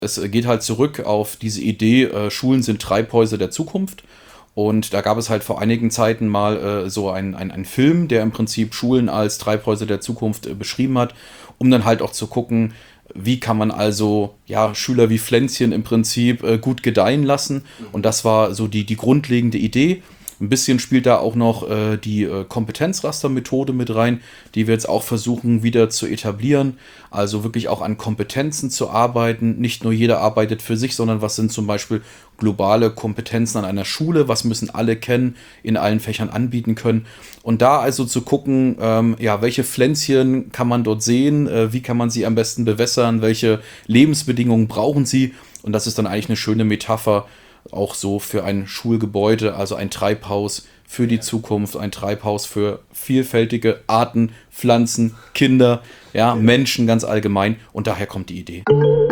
Es geht halt zurück auf diese Idee, Schulen sind Treibhäuser der Zukunft. Und da gab es halt vor einigen Zeiten mal so einen Film, der im Prinzip Schulen als Treibhäuser der Zukunft beschrieben hat, um dann halt auch zu gucken, wie kann man also ja, Schüler wie Pflänzchen im Prinzip gut gedeihen lassen. Und das war so die grundlegende Idee. Ein bisschen spielt da auch noch die Kompetenzraster-Methode mit rein, die wir jetzt auch versuchen wieder zu etablieren. Also wirklich auch an Kompetenzen zu arbeiten. Nicht nur jeder arbeitet für sich, sondern was sind zum Beispiel globale Kompetenzen an einer Schule? Was müssen alle kennen, in allen Fächern anbieten können? Und da also zu gucken, ja, welche Pflänzchen kann man dort sehen? Wie kann man sie am besten bewässern? Welche Lebensbedingungen brauchen sie? Und das ist dann eigentlich eine schöne Metapher, auch so für ein Schulgebäude, also ein Treibhaus für die Zukunft, ein Treibhaus für vielfältige Arten, Pflanzen, Kinder, ja, Menschen ganz allgemein. Und daher kommt die Idee.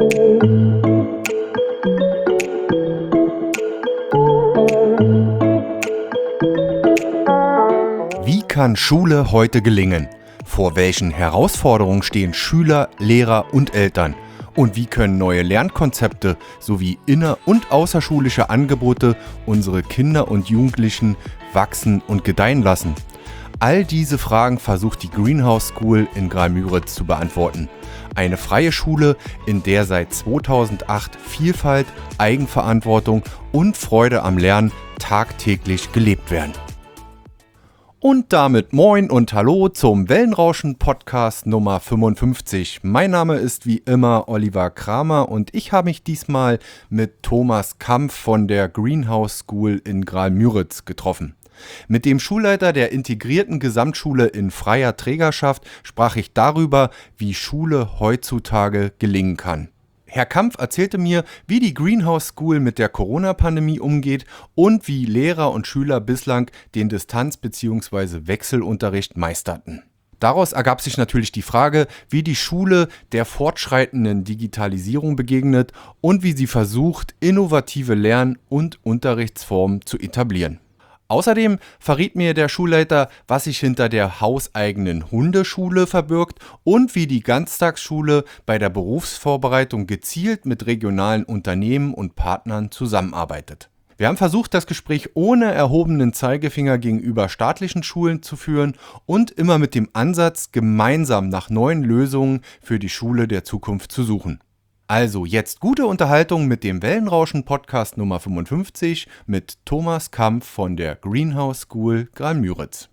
Wie kann Schule heute gelingen? Vor welchen Herausforderungen stehen Schüler, Lehrer und Eltern? Und wie können neue Lernkonzepte sowie inner- und außerschulische Angebote unsere Kinder und Jugendlichen wachsen und gedeihen lassen? All diese Fragen versucht die Greenhouse School in Graal-Müritz zu beantworten. Eine freie Schule, in der seit 2008 Vielfalt, Eigenverantwortung und Freude am Lernen tagtäglich gelebt werden. Und damit moin und hallo zum Wellenrauschen-Podcast Nummer 55. Mein Name ist wie immer Oliver Kramer und ich habe mich diesmal mit Thomas Kampf von der Greenhouse School in Graal-Müritz getroffen. Mit dem Schulleiter der integrierten Gesamtschule in freier Trägerschaft sprach ich darüber, wie Schule heutzutage gelingen kann. Herr Kampf erzählte mir, wie die Greenhouse School mit der Corona-Pandemie umgeht und wie Lehrer und Schüler bislang den Distanz- bzw. Wechselunterricht meisterten. Daraus ergab sich natürlich die Frage, wie die Schule der fortschreitenden Digitalisierung begegnet und wie sie versucht, innovative Lern- und Unterrichtsformen zu etablieren. Außerdem verriet mir der Schulleiter, was sich hinter der hauseigenen Hundeschule verbirgt und wie die Ganztagsschule bei der Berufsvorbereitung gezielt mit regionalen Unternehmen und Partnern zusammenarbeitet. Wir haben versucht, das Gespräch ohne erhobenen Zeigefinger gegenüber staatlichen Schulen zu führen und immer mit dem Ansatz, gemeinsam nach neuen Lösungen für die Schule der Zukunft zu suchen. Also jetzt gute Unterhaltung mit dem Wellenrauschen-Podcast Nummer 55 mit Thomas Kampf von der Greenhouse School Graal-Müritz.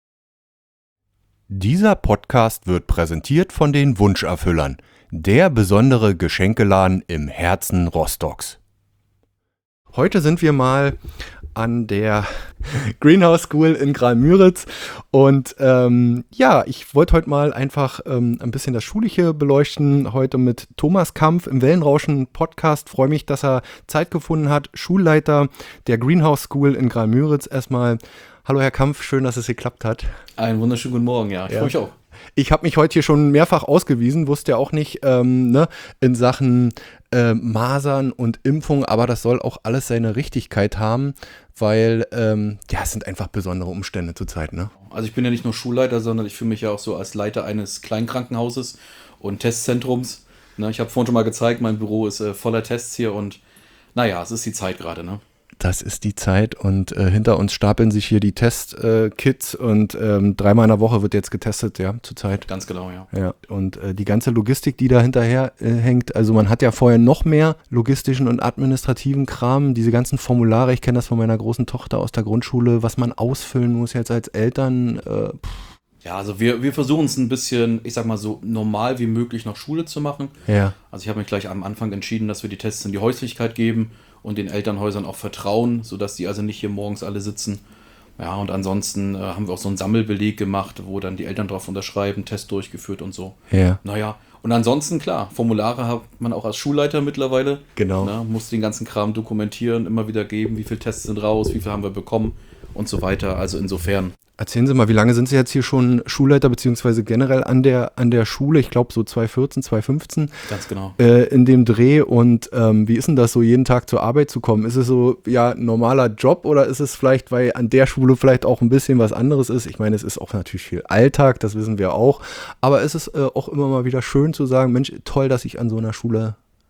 Dieser Podcast wird präsentiert von den Wunscherfüllern, der besondere Geschenkeladen im Herzen Rostocks. Heute sind wir mal an der Greenhouse School in Graal-Müritz und ja, ich wollte heute mal einfach ein bisschen das Schulische beleuchten, heute mit Thomas Kampf im Wellenrauschen-Podcast. Freue mich, dass er Zeit gefunden hat, Schulleiter der Greenhouse School in Graal-Müritz. Erstmal, hallo Herr Kampf, schön, dass es geklappt hat. Einen wunderschönen guten Morgen, ja, ich freue mich auch. Ich habe mich heute hier schon mehrfach ausgewiesen, wusste ja auch nicht in Sachen Masern und Impfung, aber das soll auch alles seine Richtigkeit haben, weil ja, es sind einfach besondere Umstände zurzeit, ne? Also ich bin ja nicht nur Schulleiter, sondern ich fühle mich ja auch so als Leiter eines Kleinkrankenhauses und Testzentrums. Ne, ich habe vorhin schon mal gezeigt, mein Büro ist voller Tests hier und naja, es ist die Zeit gerade, ne? Das ist die Zeit und hinter uns stapeln sich hier die Testkits und dreimal in der Woche wird jetzt getestet, ja, zurzeit. Ganz genau, ja. Ja, und die ganze Logistik, die da hinterher hängt, also man hat ja vorher noch mehr logistischen und administrativen Kram, diese ganzen Formulare, ich kenne das von meiner großen Tochter aus der Grundschule, was man ausfüllen muss jetzt als Eltern. Ja, also wir versuchen es ein bisschen, ich sag mal so normal wie möglich nach Schule zu machen. Ja. Also ich habe mich gleich am Anfang entschieden, dass wir die Tests in die Häuslichkeit geben und den Elternhäusern auch vertrauen, sodass die also nicht hier morgens alle sitzen. Ja, und ansonsten haben wir auch so einen Sammelbeleg gemacht, wo dann die Eltern drauf unterschreiben, Test durchgeführt und so. Ja. Naja, und ansonsten, klar, Formulare hat man auch als Schulleiter mittlerweile. Genau. Ne, muss den ganzen Kram dokumentieren, immer wieder geben, wie viele Tests sind raus, wie viel haben wir bekommen und so weiter. Also insofern. Erzählen Sie mal, wie lange sind Sie jetzt hier schon Schulleiter, beziehungsweise generell an der Schule? Ich glaube so 2014, 2015. Ganz genau. In dem Dreh. Und wie ist denn das so, jeden Tag zur Arbeit zu kommen? Ist es so, ja, ein normaler Job oder ist es vielleicht, weil an der Schule vielleicht auch ein bisschen was anderes ist? Ich meine, es ist auch natürlich viel Alltag, das wissen wir auch. Aber ist es auch immer mal wieder schön zu sagen, Mensch, toll, dass ich an so einer Schule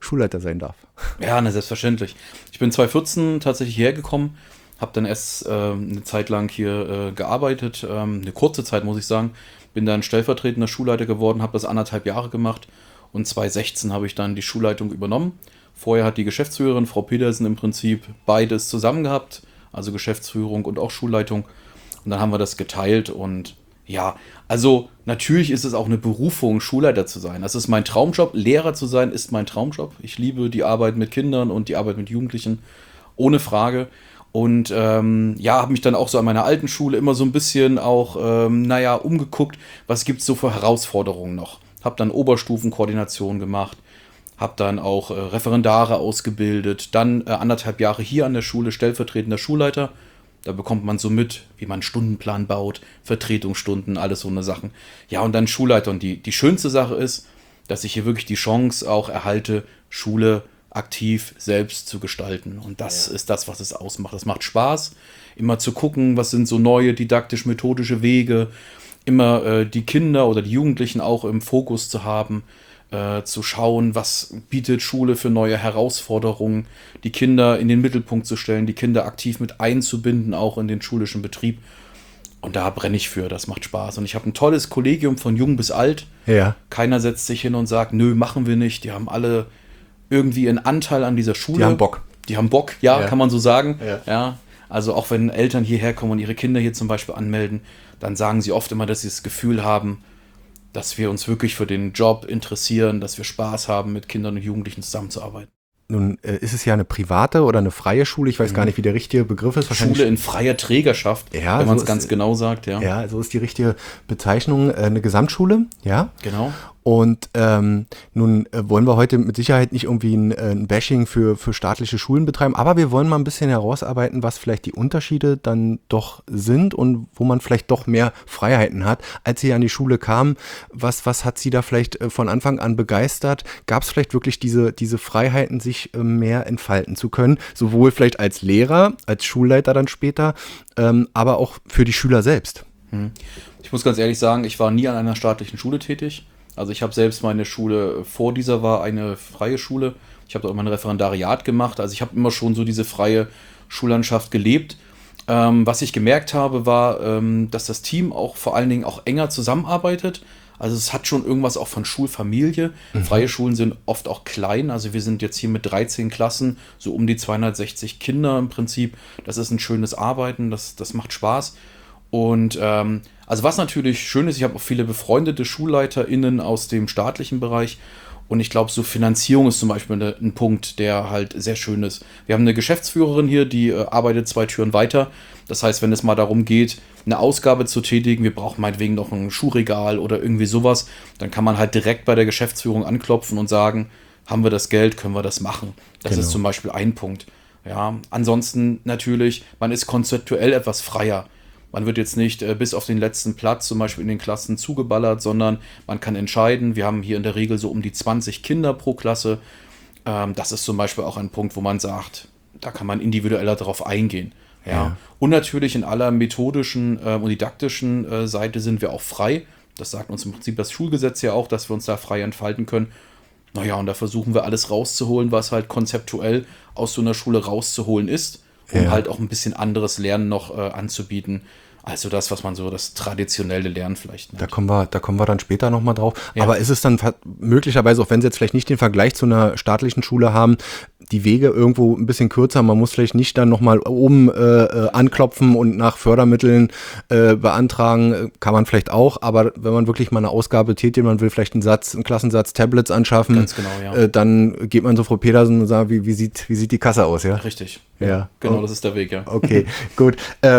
Schulleiter sein darf. Ja, selbstverständlich. Ich bin 2014 tatsächlich hierher gekommen, habe dann erst eine Zeit lang hier gearbeitet, eine kurze Zeit, muss ich sagen. Bin dann stellvertretender Schulleiter geworden, habe das 1,5 Jahre gemacht und 2016 habe ich dann die Schulleitung übernommen. Vorher hat die Geschäftsführerin, Frau Petersen, im Prinzip beides zusammen gehabt, also Geschäftsführung und auch Schulleitung. Und dann haben wir das geteilt und ja, also natürlich ist es auch eine Berufung, Schulleiter zu sein. Das ist mein Traumjob. Lehrer zu sein ist mein Traumjob. Ich liebe die Arbeit mit Kindern und die Arbeit mit Jugendlichen, ohne Frage. Und habe mich dann auch so an meiner alten Schule immer so ein bisschen auch, umgeguckt, was gibt es so für Herausforderungen noch. Habe dann Oberstufenkoordination gemacht, habe dann auch Referendare ausgebildet, dann 1,5 Jahre hier an der Schule stellvertretender Schulleiter. Da bekommt man so mit, wie man einen Stundenplan baut, Vertretungsstunden, alles so eine Sachen. Ja, und dann Schulleiter. Und die schönste Sache ist, dass ich hier wirklich die Chance auch erhalte, Schule aktiv selbst zu gestalten. Und das ist das, was es ausmacht. Es macht Spaß, immer zu gucken, was sind so neue didaktisch-methodische Wege, immer die Kinder oder die Jugendlichen auch im Fokus zu haben, zu schauen, was bietet Schule für neue Herausforderungen, die Kinder in den Mittelpunkt zu stellen, die Kinder aktiv mit einzubinden, auch in den schulischen Betrieb. Und da brenne ich für, das macht Spaß. Und ich habe ein tolles Kollegium von jung bis alt. Ja. Keiner setzt sich hin und sagt, nö, machen wir nicht. Die haben alle irgendwie einen Anteil an dieser Schule. Die haben Bock. Die haben Bock, ja, kann man so sagen. Ja. Also auch wenn Eltern hierher kommen und ihre Kinder hier zum Beispiel anmelden, dann sagen sie oft immer, dass sie das Gefühl haben, dass wir uns wirklich für den Job interessieren, dass wir Spaß haben, mit Kindern und Jugendlichen zusammenzuarbeiten. Nun ist es ja eine private oder eine freie Schule, ich weiß gar nicht, wie der richtige Begriff ist. Schule in freier Trägerschaft, ja, wenn man so es ganz genau sagt. Ja, so ist die richtige Bezeichnung, eine Gesamtschule, ja. Genau. Und nun wollen wir heute mit Sicherheit nicht irgendwie ein Bashing für staatliche Schulen betreiben, aber wir wollen mal ein bisschen herausarbeiten, was vielleicht die Unterschiede dann doch sind und wo man vielleicht doch mehr Freiheiten hat. Als Sie an die Schule kamen, was hat Sie da vielleicht von Anfang an begeistert? Gab es vielleicht wirklich diese Freiheiten, sich mehr entfalten zu können, sowohl vielleicht als Lehrer, als Schulleiter dann später, aber auch für die Schüler selbst? Ich muss ganz ehrlich sagen, ich war nie an einer staatlichen Schule tätig. Also ich habe selbst meine Schule vor dieser war eine freie Schule. Ich habe dort mein Referendariat gemacht. Also ich habe immer schon so diese freie Schullandschaft gelebt. Was ich gemerkt habe, war, dass das Team auch vor allen Dingen auch enger zusammenarbeitet. Also es hat schon irgendwas auch von Schulfamilie. Freie Schulen sind oft auch klein. Also wir sind jetzt hier mit 13 Klassen, so um die 260 Kinder im Prinzip. Das ist ein schönes Arbeiten, das macht Spaß. Und also was natürlich schön ist, ich habe auch viele befreundete SchulleiterInnen aus dem staatlichen Bereich und ich glaube, so Finanzierung ist zum Beispiel ein Punkt, der halt sehr schön ist. Wir haben eine Geschäftsführerin hier, die arbeitet 2 Türen weiter. Das heißt, wenn es mal darum geht, eine Ausgabe zu tätigen, wir brauchen meinetwegen noch ein Schuhregal oder irgendwie sowas, dann kann man halt direkt bei der Geschäftsführung anklopfen und sagen, haben wir das Geld, können wir das machen. Das ist zum Beispiel ein Punkt. Ja, ansonsten natürlich, man ist konzeptuell etwas freier. Man wird jetzt nicht bis auf den letzten Platz zum Beispiel in den Klassen zugeballert, sondern man kann entscheiden. Wir haben hier in der Regel so um die 20 Kinder pro Klasse. Das ist zum Beispiel auch ein Punkt, wo man sagt, da kann man individueller darauf eingehen. Ja. Und natürlich in aller methodischen und didaktischen Seite sind wir auch frei. Das sagt uns im Prinzip das Schulgesetz ja auch, dass wir uns da frei entfalten können. Naja, und da versuchen wir alles rauszuholen, was halt konzeptuell aus so einer Schule rauszuholen ist, um halt auch ein bisschen anderes Lernen noch anzubieten. Also das, was man so das traditionelle Lernen vielleicht nennt. Da kommen wir dann später nochmal drauf. Ja. Aber ist es dann möglicherweise, auch wenn Sie jetzt vielleicht nicht den Vergleich zu einer staatlichen Schule haben, die Wege irgendwo ein bisschen kürzer, man muss vielleicht nicht dann nochmal oben anklopfen und nach Fördermitteln beantragen, kann man vielleicht auch, aber wenn man wirklich mal eine Ausgabe tätigt, man will vielleicht einen Klassensatz Tablets anschaffen, ganz genau, ja. Dann geht man zu Frau Petersen und sagt, wie sieht die Kasse aus, ja? Richtig. Ja. Genau, das ist der Weg, ja. Okay, gut.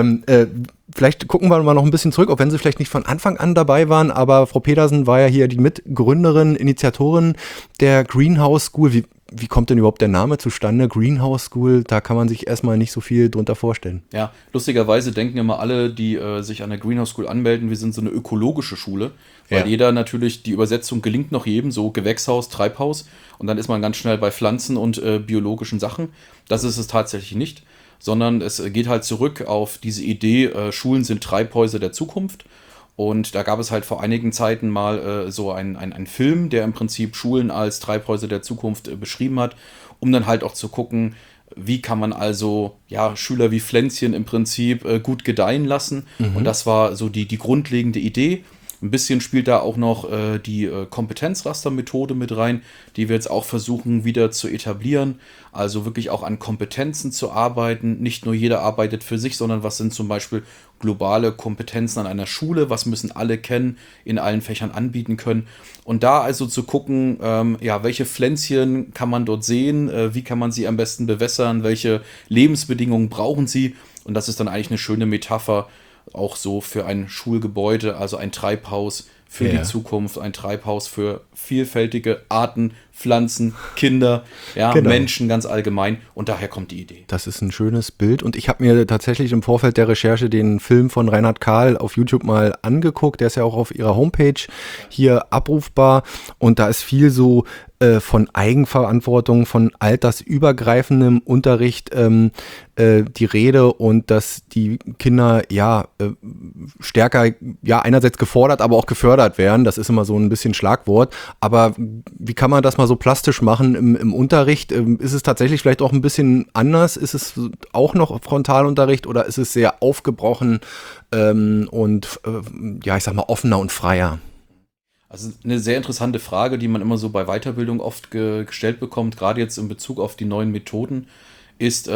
Vielleicht gucken wir mal noch ein bisschen zurück, auch wenn Sie vielleicht nicht von Anfang an dabei waren, aber Frau Petersen war ja hier die Mitgründerin, Initiatorin der Greenhouse School. Wie kommt denn überhaupt der Name zustande? Greenhouse School, da kann man sich erstmal nicht so viel drunter vorstellen. Ja, lustigerweise denken immer alle, die sich an der Greenhouse School anmelden, wir sind so eine ökologische Schule, weil jeder natürlich, die Übersetzung gelingt noch jedem, so Gewächshaus, Treibhaus und dann ist man ganz schnell bei Pflanzen und biologischen Sachen. Das ist es tatsächlich nicht, sondern es geht halt zurück auf diese Idee, Schulen sind Treibhäuser der Zukunft. Und da gab es halt vor einigen Zeiten mal so einen Film, der im Prinzip Schulen als Treibhäuser der Zukunft beschrieben hat, um dann halt auch zu gucken, wie kann man also ja Schüler wie Pflänzchen im Prinzip gut gedeihen lassen. Und das war so die grundlegende Idee. Ein bisschen spielt da auch noch die Kompetenzraster-Methode mit rein, die wir jetzt auch versuchen wieder zu etablieren. Also wirklich auch an Kompetenzen zu arbeiten. Nicht nur jeder arbeitet für sich, sondern was sind zum Beispiel globale Kompetenzen an einer Schule? Was müssen alle kennen, in allen Fächern anbieten können? Und da also zu gucken, ja, welche Pflänzchen kann man dort sehen? Wie kann man sie am besten bewässern? Welche Lebensbedingungen brauchen sie? Und das ist dann eigentlich eine schöne Metapher, auch so für ein Schulgebäude, also ein Treibhaus für die Zukunft, ein Treibhaus für vielfältige Arten, Pflanzen, Kinder, ja, Menschen ganz allgemein. Und daher kommt die Idee. Das ist ein schönes Bild. Und ich habe mir tatsächlich im Vorfeld der Recherche den Film von Reinhard Kahl auf YouTube mal angeguckt. Der ist ja auch auf ihrer Homepage hier abrufbar. Und da ist viel so von Eigenverantwortung, von altersübergreifendem Unterricht die Rede und dass die Kinder stärker einerseits gefordert, aber auch gefördert werden. Das ist immer so ein bisschen Schlagwort. Aber wie kann man das mal so plastisch machen im Unterricht? Ist es tatsächlich vielleicht auch ein bisschen anders? Ist es auch noch Frontalunterricht oder ist es sehr aufgebrochen und ich sag mal offener und freier? Also eine sehr interessante Frage, die man immer so bei Weiterbildung oft gestellt bekommt, gerade jetzt in Bezug auf die neuen Methoden, ist,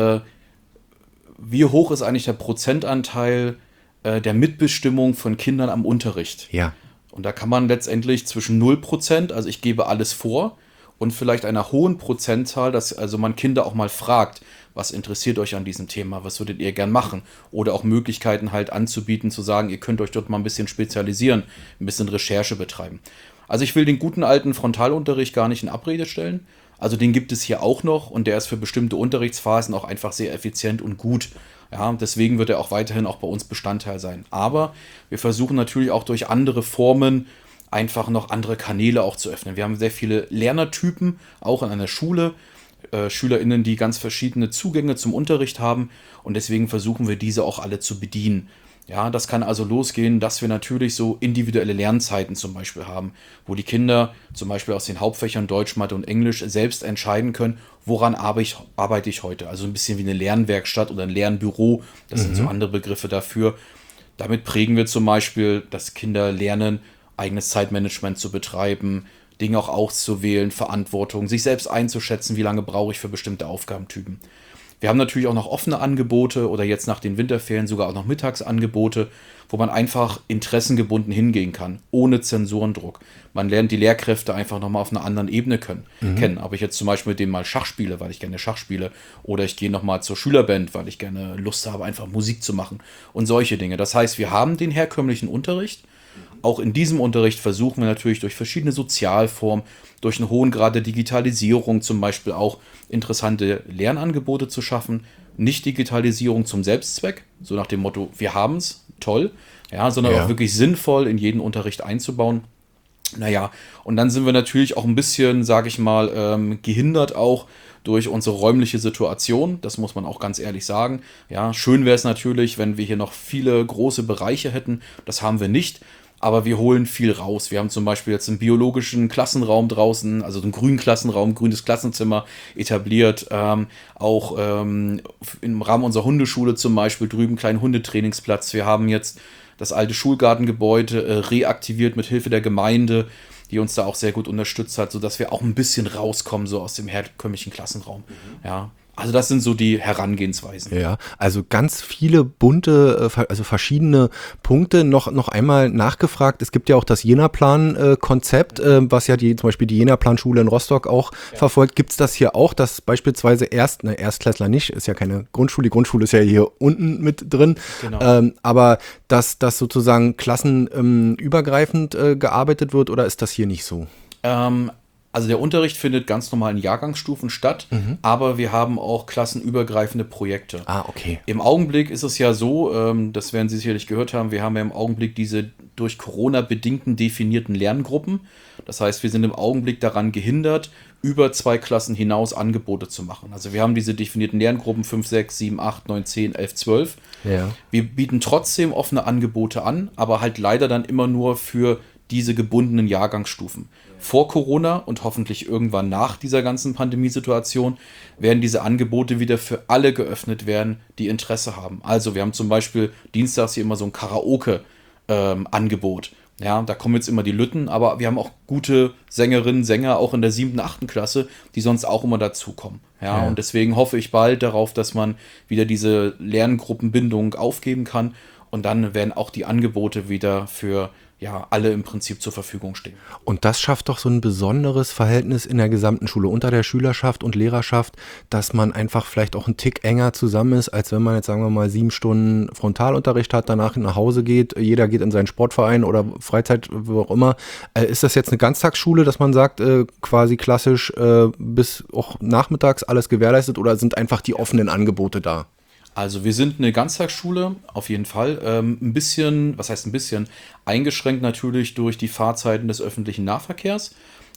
wie hoch ist eigentlich der Prozentanteil der Mitbestimmung von Kindern am Unterricht? Ja. Und da kann man letztendlich zwischen 0%, also ich gebe alles vor, und vielleicht einer hohen Prozentzahl, dass also man Kinder auch mal fragt, was interessiert euch an diesem Thema, was würdet ihr gern machen? Oder auch Möglichkeiten halt anzubieten, zu sagen, ihr könnt euch dort mal ein bisschen spezialisieren, ein bisschen Recherche betreiben. Also ich will den guten alten Frontalunterricht gar nicht in Abrede stellen. Also den gibt es hier auch noch und der ist für bestimmte Unterrichtsphasen auch einfach sehr effizient und gut. Ja, deswegen wird er auch weiterhin auch bei uns Bestandteil sein. Aber wir versuchen natürlich auch durch andere Formen einfach noch andere Kanäle auch zu öffnen. Wir haben sehr viele Lernertypen, auch in einer Schule, SchülerInnen, die ganz verschiedene Zugänge zum Unterricht haben und deswegen versuchen wir diese auch alle zu bedienen. Ja, das kann also losgehen, dass wir natürlich so individuelle Lernzeiten zum Beispiel haben, wo die Kinder zum Beispiel aus den Hauptfächern Deutsch, Mathe und Englisch selbst entscheiden können, woran arbeite ich heute. Also ein bisschen wie eine Lernwerkstatt oder ein Lernbüro, das sind so andere Begriffe dafür. Damit prägen wir zum Beispiel, dass Kinder lernen, eigenes Zeitmanagement zu betreiben, Dinge auch auszuwählen, Verantwortung, sich selbst einzuschätzen, wie lange brauche ich für bestimmte Aufgabentypen. Wir haben natürlich auch noch offene Angebote oder jetzt nach den Winterferien sogar auch noch Mittagsangebote, wo man einfach interessengebunden hingehen kann, ohne Zensurendruck. Man lernt die Lehrkräfte einfach nochmal auf einer anderen Ebene kennen. Ob ich jetzt zum Beispiel mit denen mal Schach spiele, weil ich gerne Schach spiele, oder ich gehe nochmal zur Schülerband, weil ich gerne Lust habe, einfach Musik zu machen und solche Dinge. Das heißt, wir haben den herkömmlichen Unterricht. Auch in diesem Unterricht versuchen wir natürlich durch verschiedene Sozialformen, durch einen hohen Grad der Digitalisierung zum Beispiel auch interessante Lernangebote zu schaffen. Nicht Digitalisierung zum Selbstzweck, so nach dem Motto, wir haben es, toll, ja, sondern auch wirklich sinnvoll in jeden Unterricht einzubauen. Naja, und dann sind wir natürlich auch ein bisschen, sage ich mal, gehindert auch durch unsere räumliche Situation. Das muss man auch ganz ehrlich sagen. Ja, schön wäre es natürlich, wenn wir hier noch viele große Bereiche hätten. Das haben wir nicht. Aber wir holen viel raus. Wir haben zum Beispiel jetzt einen biologischen Klassenraum draußen, also einen grünen Klassenraum, grünes Klassenzimmer etabliert. Auch im Rahmen unserer Hundeschule zum Beispiel drüben einen kleinen Hundetrainingsplatz. Wir haben jetzt das alte Schulgartengebäude reaktiviert mit Hilfe der Gemeinde, die uns da auch sehr gut unterstützt hat, sodass wir auch ein bisschen rauskommen, so aus dem herkömmlichen Klassenraum. Ja. Also das sind so die Herangehensweisen. Ja, also ganz viele bunte, also verschiedene Punkte. Noch einmal nachgefragt, es gibt ja auch das Jena-Plan-Konzept, was ja zum Beispiel die Jena-Plan-Schule in Rostock auch verfolgt. Gibt es das hier auch, dass beispielsweise Erstklässler nicht, ist ja keine Grundschule, die Grundschule ist ja hier unten mit drin, genau. Aber dass das sozusagen klassenübergreifend gearbeitet wird oder ist das hier nicht so? Also Also der Unterricht findet ganz normal in Jahrgangsstufen statt, aber wir haben auch klassenübergreifende Projekte. Ah, okay. Im Augenblick ist es ja so, das werden Sie sicherlich gehört haben, wir haben ja im Augenblick diese durch Corona bedingten definierten Lerngruppen. Das heißt, wir sind im Augenblick daran gehindert, über 2 Klassen hinaus Angebote zu machen. Also wir haben diese definierten Lerngruppen 5, 6, 7, 8, 9, 10, 11, 12. Ja. Wir bieten trotzdem offene Angebote an, aber halt leider dann immer nur für diese gebundenen Jahrgangsstufen. Vor Corona und hoffentlich irgendwann nach dieser ganzen Pandemiesituation werden diese Angebote wieder für alle geöffnet werden, die Interesse haben. Also wir haben zum Beispiel dienstags hier immer so ein Karaoke-Angebot. Ja, da kommen jetzt immer die Lütten, aber wir haben auch gute Sängerinnen, Sänger, auch in der 7., 8. Klasse, die sonst auch immer dazukommen. Ja, und deswegen hoffe ich bald darauf, dass man wieder diese Lerngruppenbindung aufgeben kann und dann werden auch die Angebote wieder für alle im Prinzip zur Verfügung stehen. Und das schafft doch so ein besonderes Verhältnis in der gesamten Schule unter der Schülerschaft und Lehrerschaft, dass man einfach vielleicht auch einen Tick enger zusammen ist, als wenn man jetzt, sagen wir mal, 7 Stunden Frontalunterricht hat, danach nach Hause geht, jeder geht in seinen Sportverein oder Freizeit, wo auch immer. Ist das jetzt eine Ganztagsschule, dass man sagt, quasi klassisch bis auch nachmittags alles gewährleistet, oder sind einfach die offenen Angebote da? Also wir sind eine Ganztagsschule, auf jeden Fall. Ein bisschen, was heißt ein bisschen, eingeschränkt natürlich durch die Fahrzeiten des öffentlichen Nahverkehrs.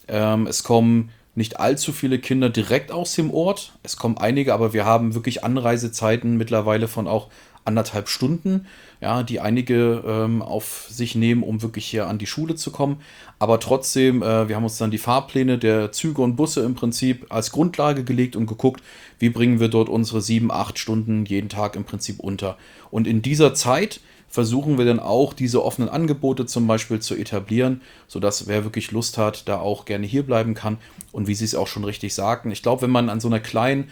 Es kommen nicht allzu viele Kinder direkt aus dem Ort. Es kommen einige, aber wir haben wirklich Anreisezeiten mittlerweile von auch 1,5 Stunden, ja, die einige auf sich nehmen, um wirklich hier an die Schule zu kommen. Aber trotzdem, wir haben uns dann die Fahrpläne der Züge und Busse im Prinzip als Grundlage gelegt und geguckt, wie bringen wir dort unsere 7, 8 Stunden jeden Tag im Prinzip unter. Und in dieser Zeit versuchen wir dann auch, diese offenen Angebote zum Beispiel zu etablieren, sodass wer wirklich Lust hat, da auch gerne hier bleiben kann. Und wie Sie es auch schon richtig sagten, ich glaube, wenn man an so einer kleinen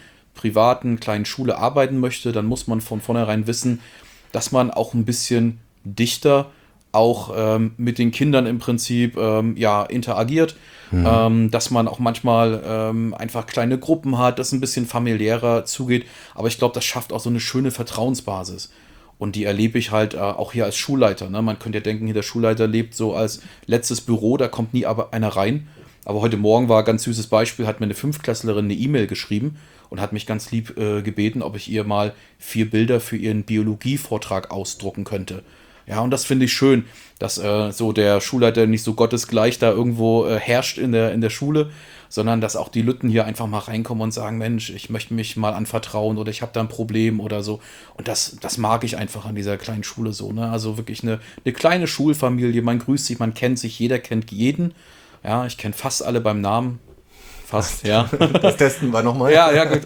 Schule arbeiten möchte, dann muss man von vornherein wissen, dass man auch ein bisschen dichter auch mit den Kindern im Prinzip interagiert, dass man auch manchmal einfach kleine Gruppen hat, dass ein bisschen familiärer zugeht, aber ich glaube, das schafft auch so eine schöne Vertrauensbasis. Und die erlebe ich halt auch hier als Schulleiter. Ne? Man könnte ja denken, hier der Schulleiter lebt so als letztes Büro, da kommt nie aber einer rein. Aber heute Morgen war ein ganz süßes Beispiel, hat mir eine 5-Klässlerin eine E-Mail geschrieben und hat mich ganz lieb gebeten, ob ich ihr mal 4 Bilder für ihren Biologievortrag ausdrucken könnte. Ja, und das finde ich schön, dass so der Schulleiter nicht so gottesgleich da irgendwo herrscht in der Schule, sondern dass auch die Lütten hier einfach mal reinkommen und sagen, Mensch, ich möchte mich mal anvertrauen oder ich habe da ein Problem oder so. Und das mag ich einfach an dieser kleinen Schule so. Ne? Also wirklich eine kleine Schulfamilie, man grüßt sich, man kennt sich, jeder kennt jeden. Ja, ich kenne fast alle beim Namen. Fast, ja. Das testen wir nochmal. Ja, gut.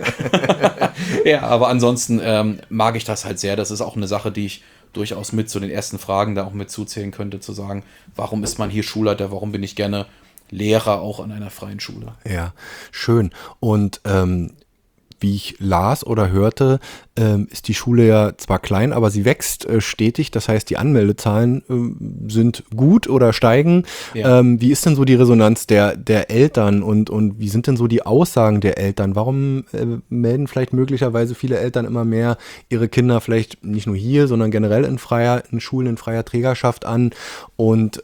Ja, aber ansonsten mag ich das halt sehr. Das ist auch eine Sache, die ich durchaus mit zu den ersten Fragen da auch mit zuzählen könnte, zu sagen, warum ist man hier Schulleiter, warum bin ich gerne Lehrer auch an einer freien Schule. Ja, schön. Und wie ich las oder hörte, ist die Schule ja zwar klein, aber sie wächst stetig. Das heißt, die Anmeldezahlen sind gut oder steigen. Ja. Wie ist denn so die Resonanz der Eltern und wie sind denn so die Aussagen der Eltern? Warum melden vielleicht möglicherweise viele Eltern immer mehr ihre Kinder vielleicht nicht nur hier, sondern generell in Schulen in freier Trägerschaft an und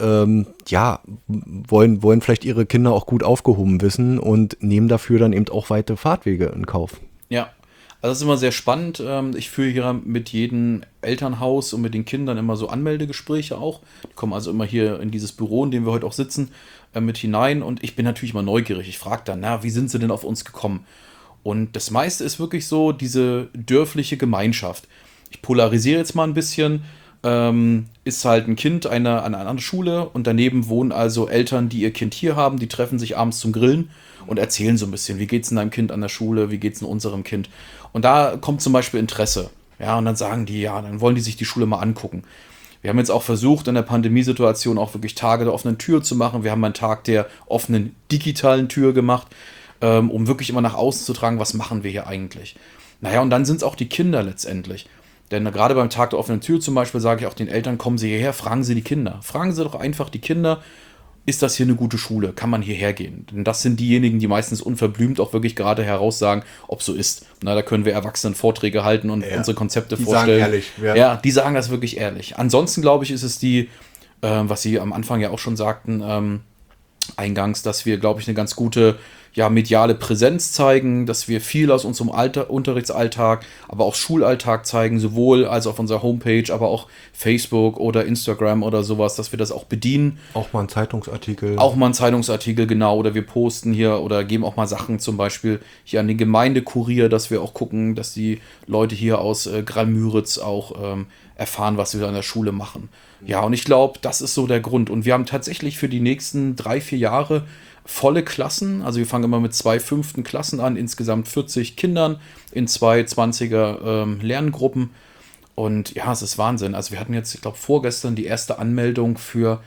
wollen vielleicht ihre Kinder auch gut aufgehoben wissen und nehmen dafür dann eben auch weite Fahrtwege in Kauf? Ja, also das ist immer sehr spannend. Ich führe hier mit jedem Elternhaus und mit den Kindern immer so Anmeldegespräche auch. Die kommen also immer hier in dieses Büro, in dem wir heute auch sitzen, mit hinein. Und ich bin natürlich immer neugierig. Ich frage dann, wie sind sie denn auf uns gekommen? Und das meiste ist wirklich so diese dörfliche Gemeinschaft. Ich polarisiere jetzt mal ein bisschen. Ist halt ein Kind an einer Schule und daneben wohnen also Eltern, die ihr Kind hier haben, die treffen sich abends zum Grillen und erzählen so ein bisschen, wie geht's in deinem Kind an der Schule, wie geht's in unserem Kind. Und da kommt zum Beispiel Interesse. Ja, und dann sagen die, dann wollen die sich die Schule mal angucken. Wir haben jetzt auch versucht, in der Pandemiesituation auch wirklich Tage der offenen Tür zu machen. Wir haben einen Tag der offenen digitalen Tür gemacht, um wirklich immer nach außen zu tragen, was machen wir hier eigentlich. Naja, und dann sind es auch die Kinder letztendlich. Denn gerade beim Tag der offenen Tür zum Beispiel sage ich auch den Eltern, kommen Sie hierher, fragen Sie die Kinder. Fragen Sie doch einfach die Kinder, ist das hier eine gute Schule? Kann man hierher gehen? Denn das sind diejenigen, die meistens unverblümt auch wirklich gerade heraussagen, ob so ist. Na, da können wir Erwachsenen Vorträge halten und unsere Konzepte vorstellen. Die sagen ehrlich. Ja, die sagen das wirklich ehrlich. Ansonsten, glaube ich, ist es was Sie am Anfang ja auch schon sagten, eingangs, dass wir, glaube ich, eine ganz gute mediale Präsenz zeigen, dass wir viel aus unserem Unterrichtsalltag, aber auch Schulalltag zeigen, sowohl als auf unserer Homepage, aber auch Facebook oder Instagram oder sowas, dass wir das auch bedienen. Auch mal ein Zeitungsartikel. Auch mal ein Zeitungsartikel, genau. Oder wir posten hier oder geben auch mal Sachen zum Beispiel hier an den Gemeindekurier, dass wir auch gucken, dass die Leute hier aus Graal-Müritz auch erfahren, was wir an der Schule machen. Ja, und ich glaube, das ist so der Grund. Und wir haben tatsächlich für die nächsten 3-4 Jahre volle Klassen. Also wir fangen immer mit 2 5. Klassen an, insgesamt 40 Kindern in 2 20er Lerngruppen. Und ja, es ist Wahnsinn. Also wir hatten jetzt, ich glaube, vorgestern die erste Anmeldung für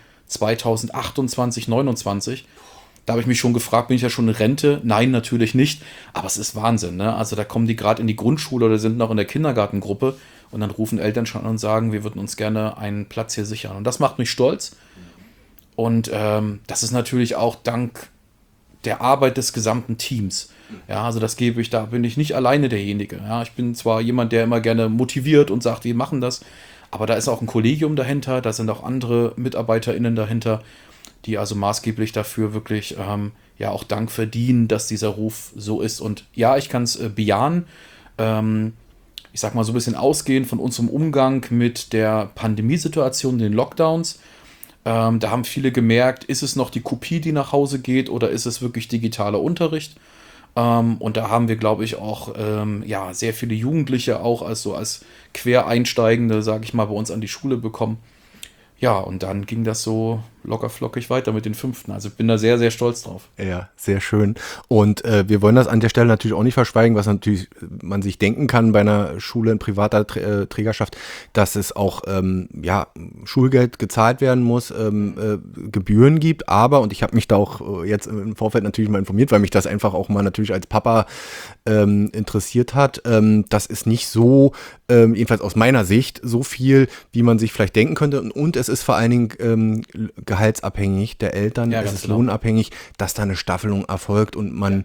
2028, 29. Da habe ich mich schon gefragt, bin ich ja schon in Rente? Nein, natürlich nicht. Aber es ist Wahnsinn, ne? Also da kommen die gerade in die Grundschule oder sind noch in der Kindergartengruppe und dann rufen Eltern schon an und sagen, wir würden uns gerne einen Platz hier sichern. Und das macht mich stolz. Und das ist natürlich auch dank der Arbeit des gesamten Teams. Ja, also das gebe ich, da bin ich nicht alleine derjenige. Ja, ich bin zwar jemand, der immer gerne motiviert und sagt, wir machen das, aber da ist auch ein Kollegium dahinter, da sind auch andere MitarbeiterInnen dahinter, die also maßgeblich dafür wirklich auch Dank verdienen, dass dieser Ruf so ist. Und ja, ich kann es bejahen. Ich sag mal so ein bisschen ausgehend von unserem Umgang mit der Pandemiesituation, den Lockdowns. Da haben viele gemerkt, ist es noch die Kopie, die nach Hause geht, oder ist es wirklich digitaler Unterricht? Und da haben wir, glaube ich, auch sehr viele Jugendliche auch als Quereinsteigende, sage ich mal, bei uns an die Schule bekommen. Ja, und dann ging das so lockerflockig weiter mit den 5. Also ich bin da sehr, sehr stolz drauf. Ja, sehr schön. Und wir wollen das an der Stelle natürlich auch nicht verschweigen, was natürlich man sich denken kann bei einer Schule in privater Trägerschaft, dass es auch Schulgeld gezahlt werden muss, Gebühren gibt. Aber, und ich habe mich da auch jetzt im Vorfeld natürlich mal informiert, weil mich das einfach auch mal natürlich als Papa interessiert hat, das ist nicht so, jedenfalls aus meiner Sicht, so viel, wie man sich vielleicht denken könnte. Und es ist vor allen Dingen gehaltsabhängig der Eltern, es ist lohnabhängig, dass da eine Staffelung erfolgt und man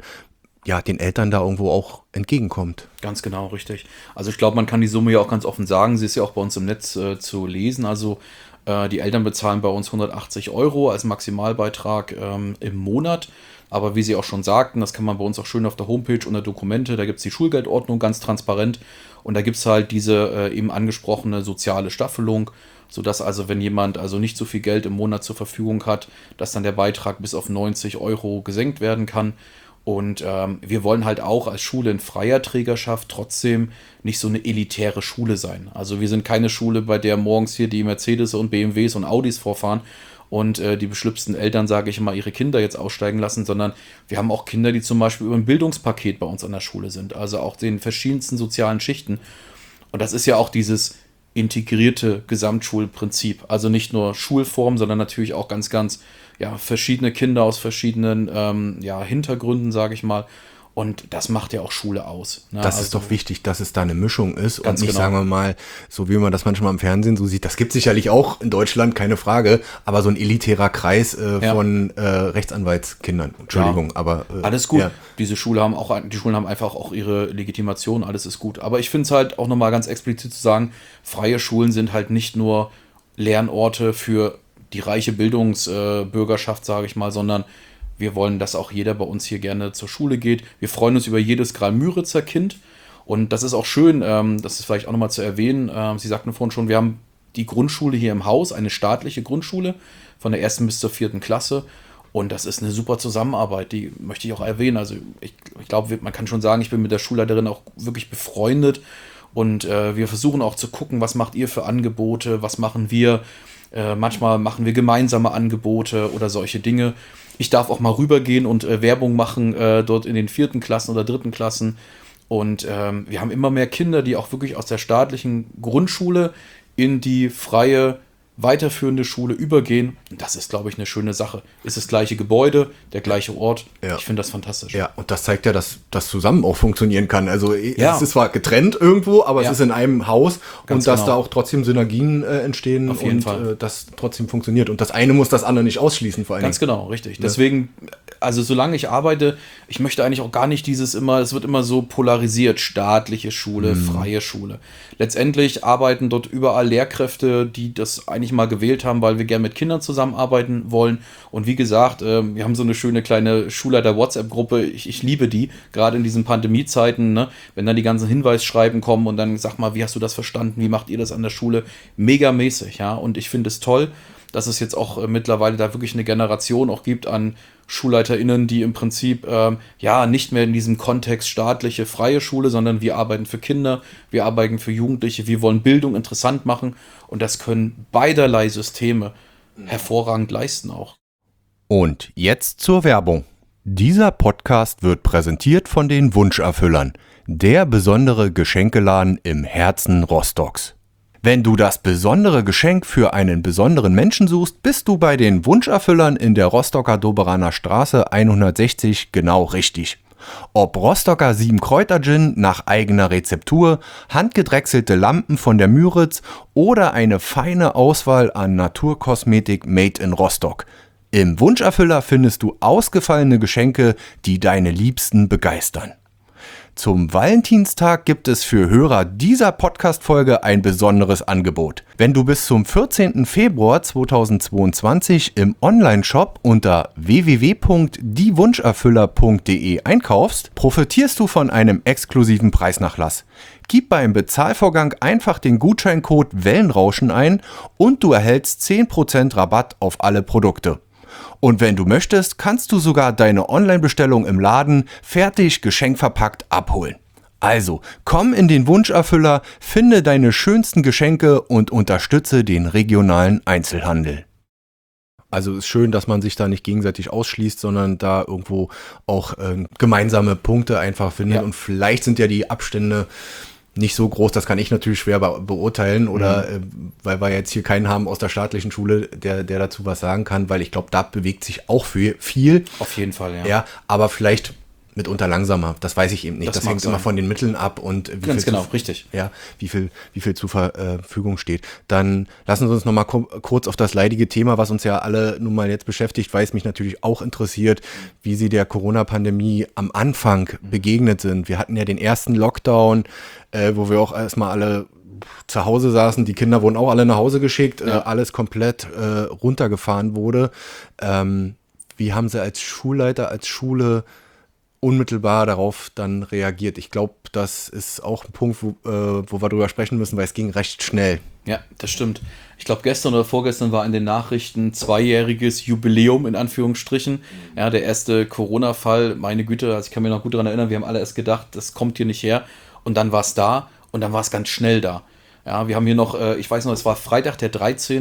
den Eltern da irgendwo auch entgegenkommt. Ganz genau, richtig. Also ich glaube, man kann die Summe ja auch ganz offen sagen, sie ist ja auch bei uns im Netz zu lesen, also die Eltern bezahlen bei uns 180 € als Maximalbeitrag im Monat. Aber wie Sie auch schon sagten, das kann man bei uns auch schön auf der Homepage unter Dokumente, da gibt es die Schulgeldordnung ganz transparent und da gibt es halt diese eben angesprochene soziale Staffelung, sodass also, wenn jemand also nicht so viel Geld im Monat zur Verfügung hat, dass dann der Beitrag bis auf 90 € gesenkt werden kann. Und wir wollen halt auch als Schule in freier Trägerschaft trotzdem nicht so eine elitäre Schule sein. Also wir sind keine Schule, bei der morgens hier die Mercedes und BMWs und Audis vorfahren und die beschlüpften Eltern, sage ich mal, ihre Kinder jetzt aussteigen lassen, sondern wir haben auch Kinder, die zum Beispiel über ein Bildungspaket bei uns an der Schule sind, also auch den verschiedensten sozialen Schichten. Und das ist ja auch dieses integrierte Gesamtschulprinzip, also nicht nur Schulform, sondern natürlich auch ganz, ganz verschiedene Kinder aus verschiedenen Hintergründen, sage ich mal. Und das macht ja auch Schule aus. Ne? Das ist doch wichtig, dass es da eine Mischung ist und nicht, sagen wir mal, so wie man das manchmal im Fernsehen so sieht. Das gibt es sicherlich auch in Deutschland, keine Frage, aber so ein elitärer Kreis von Rechtsanwaltskindern. Entschuldigung, aber alles gut. Die Schulen haben einfach auch ihre Legitimation, alles ist gut. Aber ich finde es halt auch nochmal ganz explizit zu sagen, freie Schulen sind halt nicht nur Lernorte für die reiche Bildungsbürgerschaft, sage ich mal, sondern wir wollen, dass auch jeder bei uns hier gerne zur Schule geht. Wir freuen uns über jedes Graal-Müritzer Kind. Und das ist auch schön, das ist vielleicht auch nochmal zu erwähnen. Sie sagten vorhin schon, wir haben die Grundschule hier im Haus, eine staatliche Grundschule von der 1. bis zur 4. Klasse. Und das ist eine super Zusammenarbeit, die möchte ich auch erwähnen. Also ich glaube, man kann schon sagen, ich bin mit der Schulleiterin auch wirklich befreundet. Und wir versuchen auch zu gucken, was macht ihr für Angebote, was machen wir. Manchmal machen wir gemeinsame Angebote oder solche Dinge. Ich darf auch mal rübergehen und Werbung machen dort in den 4. Klassen oder 3. Klassen. Und wir haben immer mehr Kinder, die auch wirklich aus der staatlichen Grundschule in die freie weiterführende Schule übergehen. Das ist, glaube ich, eine schöne Sache. Ist das gleiche Gebäude, der gleiche Ort. Ja. Ich finde das fantastisch. Ja, und das zeigt ja, dass das zusammen auch funktionieren kann. Also es ist zwar getrennt irgendwo, aber es ist in einem Haus und dass da auch trotzdem Synergien entstehen auf jeden Fall. Das trotzdem funktioniert. Und das eine muss das andere nicht ausschließen vor allem. Ganz genau, richtig. Ja. Deswegen also solange ich arbeite, ich möchte eigentlich auch gar nicht es wird immer so polarisiert, staatliche Schule, freie Schule. Letztendlich arbeiten dort überall Lehrkräfte, die das eigentlich mal gewählt haben, weil wir gerne mit Kindern zusammenarbeiten wollen. Und wie gesagt, wir haben so eine schöne kleine Schulleiter-WhatsApp-Gruppe. Ich liebe die, gerade in diesen Pandemiezeiten, ne? Wenn dann die ganzen Hinweisschreiben kommen und dann sag mal, wie hast du das verstanden? Wie macht ihr das an der Schule? Megamäßig, ja. Und ich finde es toll, dass es jetzt auch mittlerweile da wirklich eine Generation auch gibt an SchulleiterInnen, die im Prinzip nicht mehr in diesem Kontext staatliche, freie Schule, sondern wir arbeiten für Kinder, wir arbeiten für Jugendliche, wir wollen Bildung interessant machen und das können beiderlei Systeme hervorragend leisten auch. Und jetzt zur Werbung. Dieser Podcast wird präsentiert von den Wunscherfüllern, der besondere Geschenkeladen im Herzen Rostocks. Wenn du das besondere Geschenk für einen besonderen Menschen suchst, bist du bei den Wunscherfüllern in der Rostocker Doberaner Straße 160 genau richtig. Ob Rostocker 7-Kräuter-Gin nach eigener Rezeptur, handgedrechselte Lampen von der Müritz oder eine feine Auswahl an Naturkosmetik made in Rostock. Im Wunscherfüller findest du ausgefallene Geschenke, die deine Liebsten begeistern. Zum Valentinstag gibt es für Hörer dieser Podcast-Folge ein besonderes Angebot. Wenn du bis zum 14. Februar 2022 im Onlineshop unter www.diewunscherfüller.de einkaufst, profitierst du von einem exklusiven Preisnachlass. Gib beim Bezahlvorgang einfach den Gutscheincode Wellenrauschen ein und du erhältst 10% Rabatt auf alle Produkte. Und wenn du möchtest, kannst du sogar deine Online-Bestellung im Laden fertig geschenkverpackt abholen. Also, komm in den Wunscherfüller, finde deine schönsten Geschenke und unterstütze den regionalen Einzelhandel. Also ist schön, dass man sich da nicht gegenseitig ausschließt, sondern da irgendwo auch gemeinsame Punkte einfach findet. Ja. Und vielleicht sind ja die Abstände nicht so groß, das kann ich natürlich schwer beurteilen oder weil wir jetzt hier keinen haben aus der staatlichen Schule, der dazu was sagen kann, weil ich glaube, da bewegt sich auch viel. Auf jeden Fall, ja. Ja, aber vielleicht mitunter langsamer, das weiß ich eben nicht. Das hängt sein. immer von den Mitteln ab und richtig. Ja, wie viel zur Verfügung steht. Dann lassen Sie uns noch mal kurz auf das leidige Thema, was uns ja alle nun mal jetzt beschäftigt, weil es mich natürlich auch interessiert, wie Sie der Corona-Pandemie am Anfang begegnet sind. Wir hatten ja den ersten Lockdown, wo wir auch erstmal alle zu Hause saßen, die Kinder wurden auch alle nach Hause geschickt, alles komplett runtergefahren wurde. Wie haben Sie als Schulleiter, als Schule unmittelbar darauf dann reagiert? Ich glaube, das ist auch ein Punkt, wo wir drüber sprechen müssen, weil es ging recht schnell. Ja, das stimmt. Ich glaube, gestern oder vorgestern war in den Nachrichten 2-jähriges Jubiläum in Anführungsstrichen. Ja, der erste Corona-Fall, meine Güte, also ich kann mich noch gut daran erinnern, wir haben alle erst gedacht, das kommt hier nicht her. Und dann war es da und dann war es ganz schnell da. Ja, wir haben hier noch, ich weiß noch, es war Freitag, der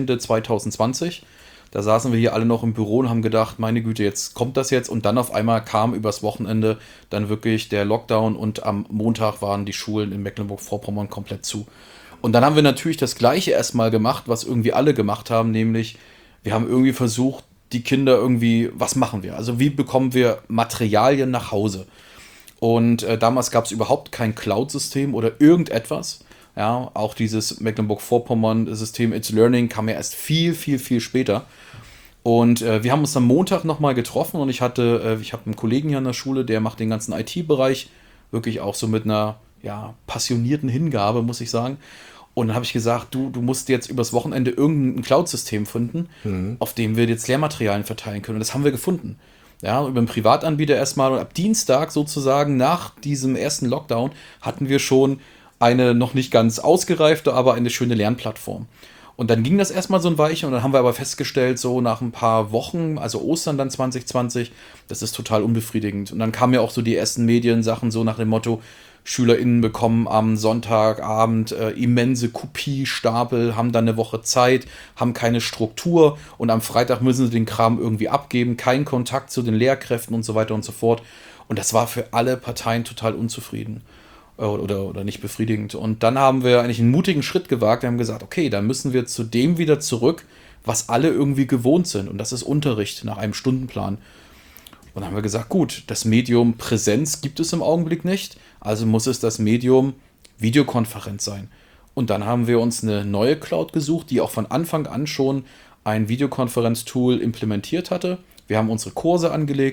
13.2020. Da saßen wir hier alle noch im Büro und haben gedacht, meine Güte, jetzt kommt das jetzt. Und dann auf einmal kam übers Wochenende dann wirklich der Lockdown und am Montag waren die Schulen in Mecklenburg-Vorpommern komplett zu. Und dann haben wir natürlich das Gleiche erstmal gemacht, was irgendwie alle gemacht haben, nämlich wir haben irgendwie versucht, die Kinder irgendwie, was machen wir? Also wie bekommen wir Materialien nach Hause? Und damals gab es überhaupt kein Cloud-System oder irgendetwas. Ja, auch dieses Mecklenburg-Vorpommern-System It's Learning kam ja erst viel später. Und wir haben uns am Montag nochmal getroffen und ich habe einen Kollegen hier an der Schule, der macht den ganzen IT-Bereich wirklich auch so mit einer passionierten Hingabe, muss ich sagen. Und dann habe ich gesagt, du musst jetzt übers Wochenende irgendein Cloud-System finden, auf dem wir jetzt Lehrmaterialien verteilen können. Und das haben wir gefunden. Ja, über einen Privatanbieter erstmal. Und ab Dienstag sozusagen nach diesem ersten Lockdown hatten wir schon eine noch nicht ganz ausgereifte, aber eine schöne Lernplattform. Und dann ging das erstmal so ein Weilchen und dann haben wir aber festgestellt, so nach ein paar Wochen, also Ostern dann 2020, das ist total unbefriedigend. Und dann kamen ja auch so die ersten Mediensachen so nach dem Motto, SchülerInnen bekommen am Sonntagabend immense Kopiestapel, haben dann eine Woche Zeit, haben keine Struktur und am Freitag müssen sie den Kram irgendwie abgeben, kein Kontakt zu den Lehrkräften und so weiter und so fort. Und das war für alle Parteien total unzufrieden. Oder nicht befriedigend. Und dann haben wir eigentlich einen mutigen Schritt gewagt. Wir haben gesagt, okay, dann müssen wir zu dem wieder zurück, was alle irgendwie gewohnt sind. Und das ist Unterricht nach einem Stundenplan. Und dann haben wir gesagt, gut, das Medium Präsenz gibt es im Augenblick nicht. Also muss es das Medium Videokonferenz sein. Und dann haben wir uns eine neue Cloud gesucht, die auch von Anfang an schon ein Videokonferenztool implementiert hatte. Wir haben unsere Kurse angelegt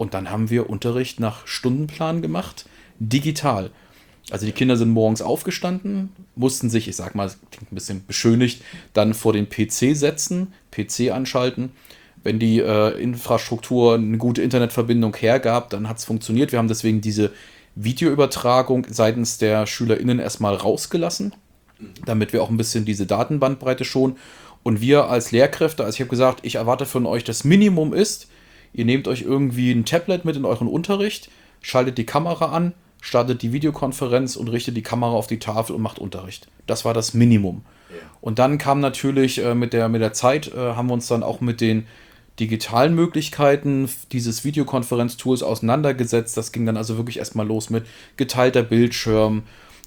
Und dann haben wir Unterricht nach Stundenplan gemacht, digital. Also die Kinder sind morgens aufgestanden, mussten sich, ich sag mal, klingt ein bisschen beschönigt, dann vor den PC setzen, PC anschalten. Wenn die Infrastruktur eine gute Internetverbindung hergab, dann hat es funktioniert. Wir haben deswegen diese Videoübertragung seitens der SchülerInnen erstmal rausgelassen, damit wir auch ein bisschen diese Datenbandbreite schonen. Und wir als Lehrkräfte, also ich habe gesagt, ich erwarte von euch, das Minimum ist, ihr nehmt euch irgendwie ein Tablet mit in euren Unterricht, schaltet die Kamera an, startet die Videokonferenz und richtet die Kamera auf die Tafel und macht Unterricht. Das war das Minimum. Ja. Und dann kam natürlich mit der Zeit, haben wir uns dann auch mit den digitalen Möglichkeiten dieses Videokonferenztools auseinandergesetzt. Das ging dann also wirklich erstmal los mit geteilter Bildschirm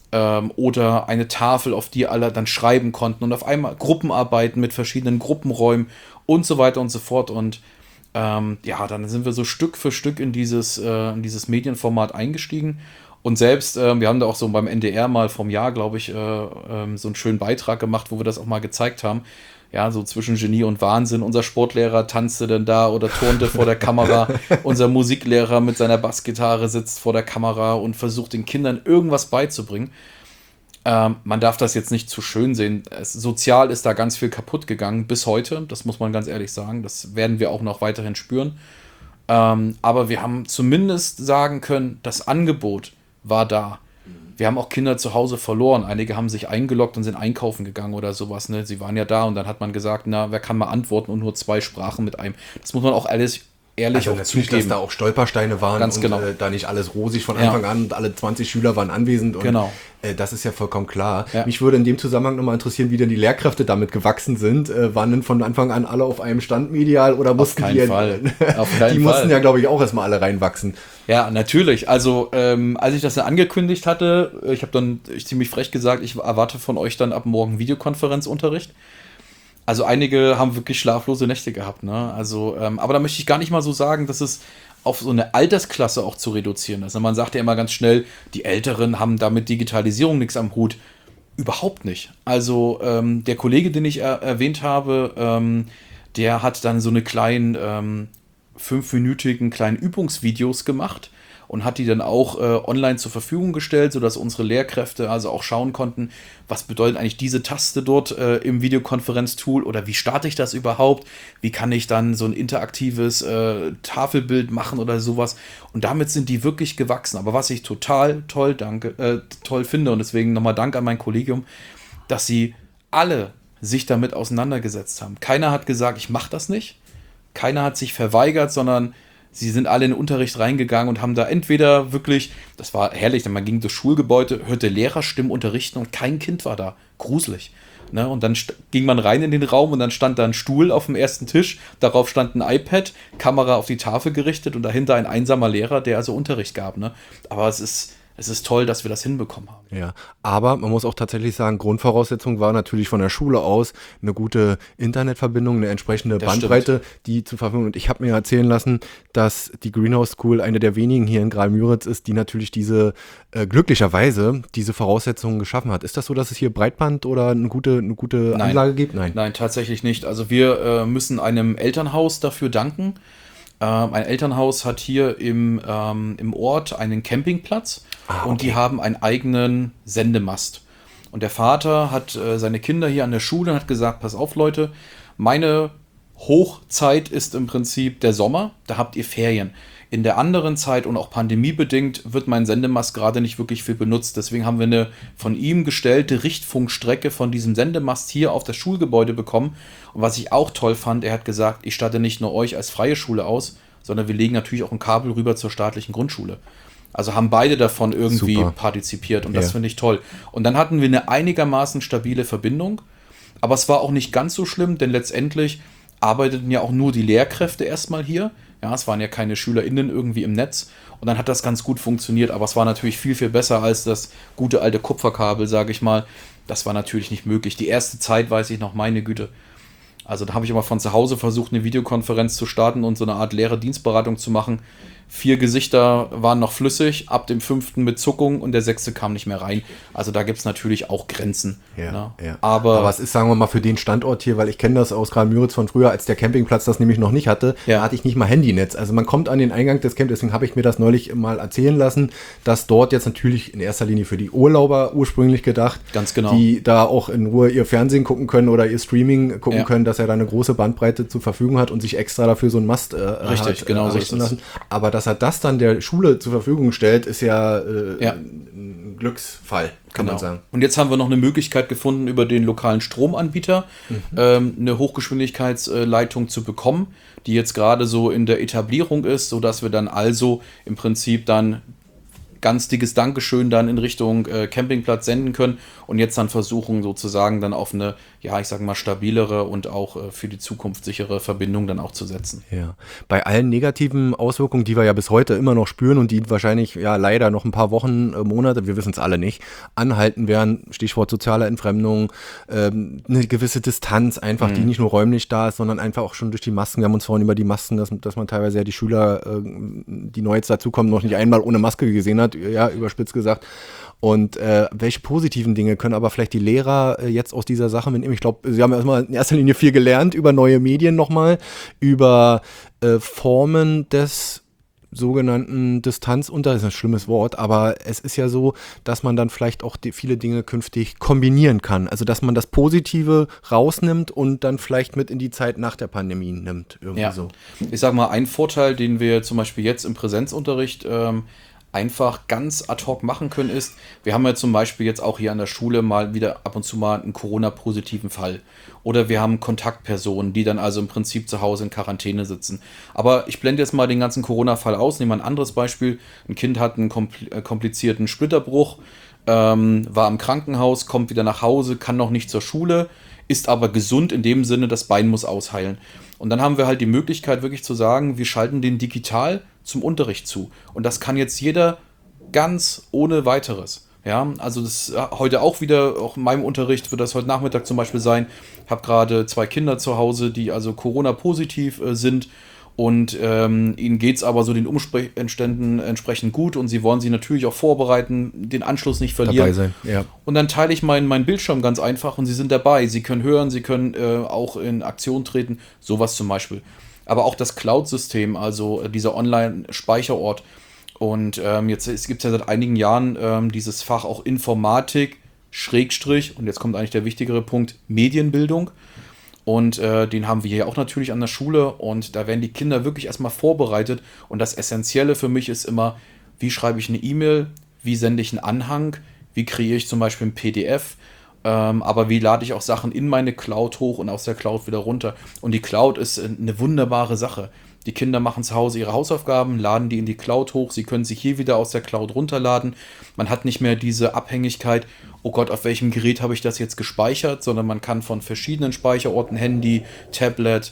oder eine Tafel, auf die alle dann schreiben konnten und auf einmal Gruppenarbeiten mit verschiedenen Gruppenräumen und so weiter und so fort. Und dann sind wir so Stück für Stück in dieses Medienformat eingestiegen. Und selbst, wir haben da auch so beim NDR mal vom Jahr, glaube ich, so einen schönen Beitrag gemacht, wo wir das auch mal gezeigt haben. Ja, so zwischen Genie und Wahnsinn. Unser Sportlehrer tanzte dann da oder turnte vor der Kamera. Unser Musiklehrer mit seiner Bassgitarre sitzt vor der Kamera und versucht den Kindern irgendwas beizubringen. Man darf das jetzt nicht zu schön sehen. Sozial ist da ganz viel kaputt gegangen bis heute. Das muss man ganz ehrlich sagen. Das werden wir auch noch weiterhin spüren. Aber wir haben zumindest sagen können, das Angebot war da. Wir haben auch Kinder zu Hause verloren. Einige haben sich eingeloggt und sind einkaufen gegangen oder sowas. Ne? Sie waren ja da und dann hat man gesagt, na, wer kann mal antworten und nur 2 Sprachen mit einem. Das muss man auch alles ehrlich auch natürlich, zugeben. dass da auch Stolpersteine waren ganz und genau. Da nicht alles rosig von Anfang an und alle 20 Schüler waren anwesend. Und genau. Das ist ja vollkommen klar. Ja. Mich würde in dem Zusammenhang nochmal interessieren, wie denn die Lehrkräfte damit gewachsen sind. Waren denn von Anfang an alle auf einem Stand medial oder mussten die... Auf keinen die mussten ja, glaube ich, auch erstmal alle reinwachsen. Ja, natürlich. Also, als ich das dann angekündigt hatte, ich habe dann ziemlich frech gesagt, ich erwarte von euch dann ab morgen Videokonferenzunterricht. Also einige haben wirklich schlaflose Nächte gehabt, ne? Also, aber da möchte ich gar nicht mal so sagen, dass es auf so eine Altersklasse auch zu reduzieren ist. Man sagt ja immer ganz schnell, die Älteren haben da mit Digitalisierung nichts am Hut. Überhaupt nicht. Also der Kollege, den ich erwähnt habe, der hat dann so eine kleinen 5-minütigen kleinen Übungsvideos gemacht und hat die dann auch online zur Verfügung gestellt, sodass unsere Lehrkräfte also auch schauen konnten, was bedeutet eigentlich diese Taste dort im Videokonferenztool oder wie starte ich das überhaupt, wie kann ich dann so ein interaktives Tafelbild machen oder sowas, und damit sind die wirklich gewachsen. Aber was ich total toll finde, und deswegen nochmal Dank an mein Kollegium, dass sie alle sich damit auseinandergesetzt haben. Keiner hat gesagt, ich mache das nicht. Keiner hat sich verweigert, sondern sie sind alle in den Unterricht reingegangen und haben da entweder wirklich, das war herrlich, denn man ging durchs Schulgebäude, hörte Lehrerstimmen unterrichten und kein Kind war da. Gruselig. Ne? Und dann ging man rein in den Raum und dann stand da ein Stuhl auf dem ersten Tisch, darauf stand ein iPad, Kamera auf die Tafel gerichtet und dahinter ein einsamer Lehrer, der also Unterricht gab. Ne? Aber es ist toll, dass wir das hinbekommen haben. Ja, aber man muss auch tatsächlich sagen, Grundvoraussetzung war natürlich von der Schule aus eine gute Internetverbindung, eine entsprechende Bandbreite, die zur Verfügung. Und ich habe mir erzählen lassen, dass die Greenhouse School eine der wenigen hier in Graal-Müritz ist, die natürlich glücklicherweise diese Voraussetzungen geschaffen hat. Ist das so, dass es hier Breitband oder eine gute Anlage gibt? Nein, tatsächlich nicht. Also wir müssen einem Elternhaus dafür danken. Ein Elternhaus hat hier im Ort einen Campingplatz. Okay. Und die haben einen eigenen Sendemast. Und der Vater hat seine Kinder hier an der Schule und hat gesagt, pass auf Leute, meine Hochzeit ist im Prinzip der Sommer, da habt ihr Ferien. In der anderen Zeit und auch pandemiebedingt wird mein Sendemast gerade nicht wirklich viel benutzt. Deswegen haben wir eine von ihm gestellte Richtfunkstrecke von diesem Sendemast hier auf das Schulgebäude bekommen. Und was ich auch toll fand, er hat gesagt, ich statte nicht nur euch als freie Schule aus, sondern wir legen natürlich auch ein Kabel rüber zur staatlichen Grundschule. Also haben beide davon irgendwie partizipiert und das finde ich toll. Und dann hatten wir eine einigermaßen stabile Verbindung, aber es war auch nicht ganz so schlimm, denn letztendlich arbeiteten ja auch nur die Lehrkräfte erstmal hier. Ja, es waren ja keine SchülerInnen irgendwie im Netz und dann hat das ganz gut funktioniert, aber es war natürlich viel, viel besser als das gute alte Kupferkabel, sage ich mal. Das war natürlich nicht möglich. Die erste Zeit weiß ich noch, meine Güte. Also da habe ich immer von zu Hause versucht, eine Videokonferenz zu starten und so eine Art Lehrerdienstberatung zu machen. 4 Gesichter waren noch flüssig, ab dem 5. mit Zuckung und der 6. kam nicht mehr rein. Also da gibt es natürlich auch Grenzen. Ja, ne? ja. Aber es ist, sagen wir mal, für den Standort hier, weil ich kenne das aus Karl-Müritz von früher, als der Campingplatz das nämlich noch nicht hatte, Ja. da hatte ich nicht mal Handynetz. Also man kommt an den Eingang des Camps, deswegen habe ich mir das neulich mal erzählen lassen, dass dort jetzt natürlich in erster Linie für die Urlauber ursprünglich gedacht, Ganz genau. die da auch in Ruhe ihr Fernsehen gucken können oder ihr Streaming gucken Ja. können, dass er da eine große Bandbreite zur Verfügung hat und sich extra dafür so einen Mast Richtig, genau so ist errichten es. lassen. Aber dass er das dann der Schule zur Verfügung stellt, ist ja, Ja. ein Glücksfall, kann man sagen. Und jetzt haben wir noch eine Möglichkeit gefunden, über den lokalen Stromanbieter eine Hochgeschwindigkeitsleitung zu bekommen, die jetzt gerade so in der Etablierung ist, sodass wir dann also im Prinzip dann ganz dickes Dankeschön dann in Richtung Campingplatz senden können und jetzt dann versuchen sozusagen dann auf eine, ja, ich sag mal, stabilere und auch für die Zukunft sichere Verbindung dann auch zu setzen. Ja, bei allen negativen Auswirkungen, die wir ja bis heute immer noch spüren und die wahrscheinlich ja leider noch ein paar Wochen, Monate, wir wissen es alle nicht, anhalten werden, Stichwort soziale Entfremdung, eine gewisse Distanz einfach, die nicht nur räumlich da ist, sondern einfach auch schon durch die Masken. Wir haben uns vorhin über die Masken, dass man teilweise ja die Schüler, die neu jetzt dazukommen, noch nicht einmal ohne Maske gesehen hat, ja, überspitzt gesagt. Und welche positiven Dinge können aber vielleicht die Lehrer jetzt aus dieser Sache mitnehmen? Ich glaube, sie haben erstmal in erster Linie viel gelernt über neue Medien nochmal, über Formen des sogenannten Distanzunterrichts, das ist ein schlimmes Wort, aber es ist ja so, dass man dann vielleicht auch viele Dinge künftig kombinieren kann. Also, dass man das Positive rausnimmt und dann vielleicht mit in die Zeit nach der Pandemie nimmt. Irgendwie Ja. so. Ich sag mal, ein Vorteil, den wir zum Beispiel jetzt im Präsenzunterricht einfach ganz ad hoc machen können, ist, wir haben ja zum Beispiel jetzt auch hier an der Schule mal wieder ab und zu mal einen Corona-positiven Fall. Oder wir haben Kontaktpersonen, die dann also im Prinzip zu Hause in Quarantäne sitzen. Aber ich blende jetzt mal den ganzen Corona-Fall aus, nehme ein anderes Beispiel. Ein Kind hat einen komplizierten Splitterbruch, war im Krankenhaus, kommt wieder nach Hause, kann noch nicht zur Schule, ist aber gesund in dem Sinne, das Bein muss ausheilen. Und dann haben wir halt die Möglichkeit wirklich zu sagen, wir schalten den digital zum Unterricht zu. Und das kann jetzt jeder ganz ohne weiteres. Ja, also das heute auch wieder, auch in meinem Unterricht wird das heute Nachmittag zum Beispiel sein. Ich habe gerade 2 Kinder zu Hause, die also Corona-positiv sind. Und ihnen geht es aber so den Umständen entsprechend gut und sie wollen sich natürlich auch vorbereiten, den Anschluss nicht verlieren. Dabei sein, ja. Und dann teile ich meinen Bildschirm ganz einfach und sie sind dabei. Sie können hören, sie können auch in Aktion treten, sowas zum Beispiel. Aber auch das Cloud-System, also dieser Online-Speicherort. Und jetzt gibt es ja seit einigen Jahren dieses Fach auch Informatik, Schrägstrich, und jetzt kommt eigentlich der wichtigere Punkt, Medienbildung. Und den haben wir hier auch natürlich an der Schule und da werden die Kinder wirklich erstmal vorbereitet und das Essentielle für mich ist immer, wie schreibe ich eine E-Mail, wie sende ich einen Anhang, wie kreiere ich zum Beispiel ein PDF, aber wie lade ich auch Sachen in meine Cloud hoch und aus der Cloud wieder runter. Und die Cloud ist eine wunderbare Sache. Die Kinder machen zu Hause ihre Hausaufgaben, laden die in die Cloud hoch, sie können sich hier wieder aus der Cloud runterladen. Man hat nicht mehr diese Abhängigkeit, oh Gott, auf welchem Gerät habe ich das jetzt gespeichert, sondern man kann von verschiedenen Speicherorten, Handy, Tablet,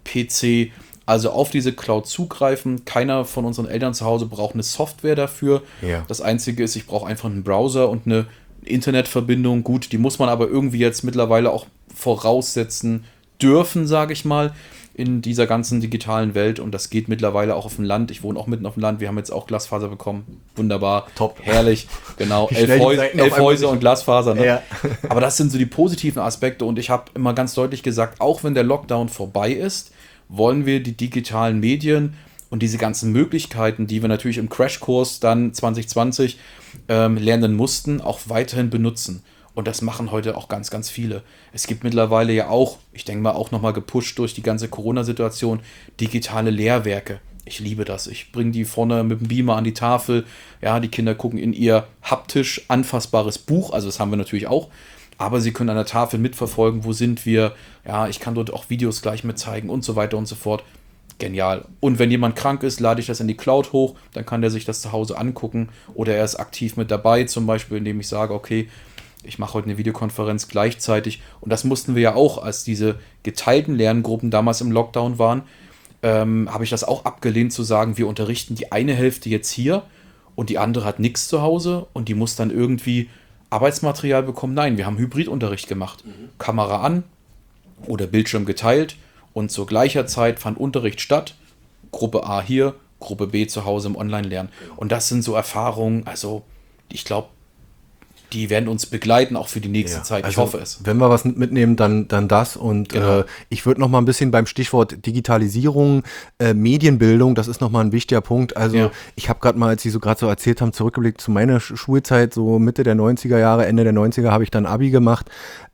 PC, also auf diese Cloud zugreifen. Keiner von unseren Eltern zu Hause braucht eine Software dafür. Ja. Das Einzige ist, ich brauche einfach einen Browser und eine Internetverbindung. Gut, die muss man aber irgendwie jetzt mittlerweile auch voraussetzen dürfen, sage ich mal, in dieser ganzen digitalen Welt und das geht mittlerweile auch auf dem Land. Ich wohne auch mitten auf dem Land. Wir haben jetzt auch Glasfaser bekommen. Wunderbar. Top. Herrlich. Genau. Wie schnell die Seiten auf 11 einmal Häuser sich- und Glasfaser. Ne? Ja. Aber das sind so die positiven Aspekte und ich habe immer ganz deutlich gesagt, auch wenn der Lockdown vorbei ist, wollen wir die digitalen Medien und diese ganzen Möglichkeiten, die wir natürlich im Crashkurs dann 2020 lernen mussten, auch weiterhin benutzen. Und das machen heute auch ganz, ganz viele. Es gibt mittlerweile ja auch, ich denke mal auch nochmal gepusht durch die ganze Corona-Situation, digitale Lehrwerke. Ich liebe das. Ich bringe die vorne mit dem Beamer an die Tafel. Ja, die Kinder gucken in ihr haptisch anfassbares Buch. Also das haben wir natürlich auch. Aber sie können an der Tafel mitverfolgen, wo sind wir. Ja, ich kann dort auch Videos gleich mit zeigen und so weiter und so fort. Genial. Und wenn jemand krank ist, lade ich das in die Cloud hoch. Dann kann der sich das zu Hause angucken. Oder er ist aktiv mit dabei, zum Beispiel, indem ich sage, okay, ich mache heute eine Videokonferenz gleichzeitig. Und das mussten wir ja auch, als diese geteilten Lerngruppen damals im Lockdown waren, habe ich das auch abgelehnt zu sagen, wir unterrichten die eine Hälfte jetzt hier und die andere hat nichts zu Hause und die muss dann irgendwie Arbeitsmaterial bekommen. Nein, wir haben Hybridunterricht gemacht. Kamera an oder Bildschirm geteilt und zur gleichen Zeit fand Unterricht statt. Gruppe A hier, Gruppe B zu Hause im Online-Lernen. Und das sind so Erfahrungen, also ich glaube, die werden uns begleiten, auch für die nächste Zeit. Ich hoffe es. Wenn wir was mitnehmen, dann das. Und Genau. ich würde noch mal ein bisschen beim Stichwort Digitalisierung, Medienbildung, das ist noch mal ein wichtiger Punkt. Also ich habe gerade mal, als Sie so gerade so erzählt haben, zurückgeblickt zu meiner Schulzeit, so Mitte der 90er Jahre, Ende der 90er habe ich dann Abi gemacht.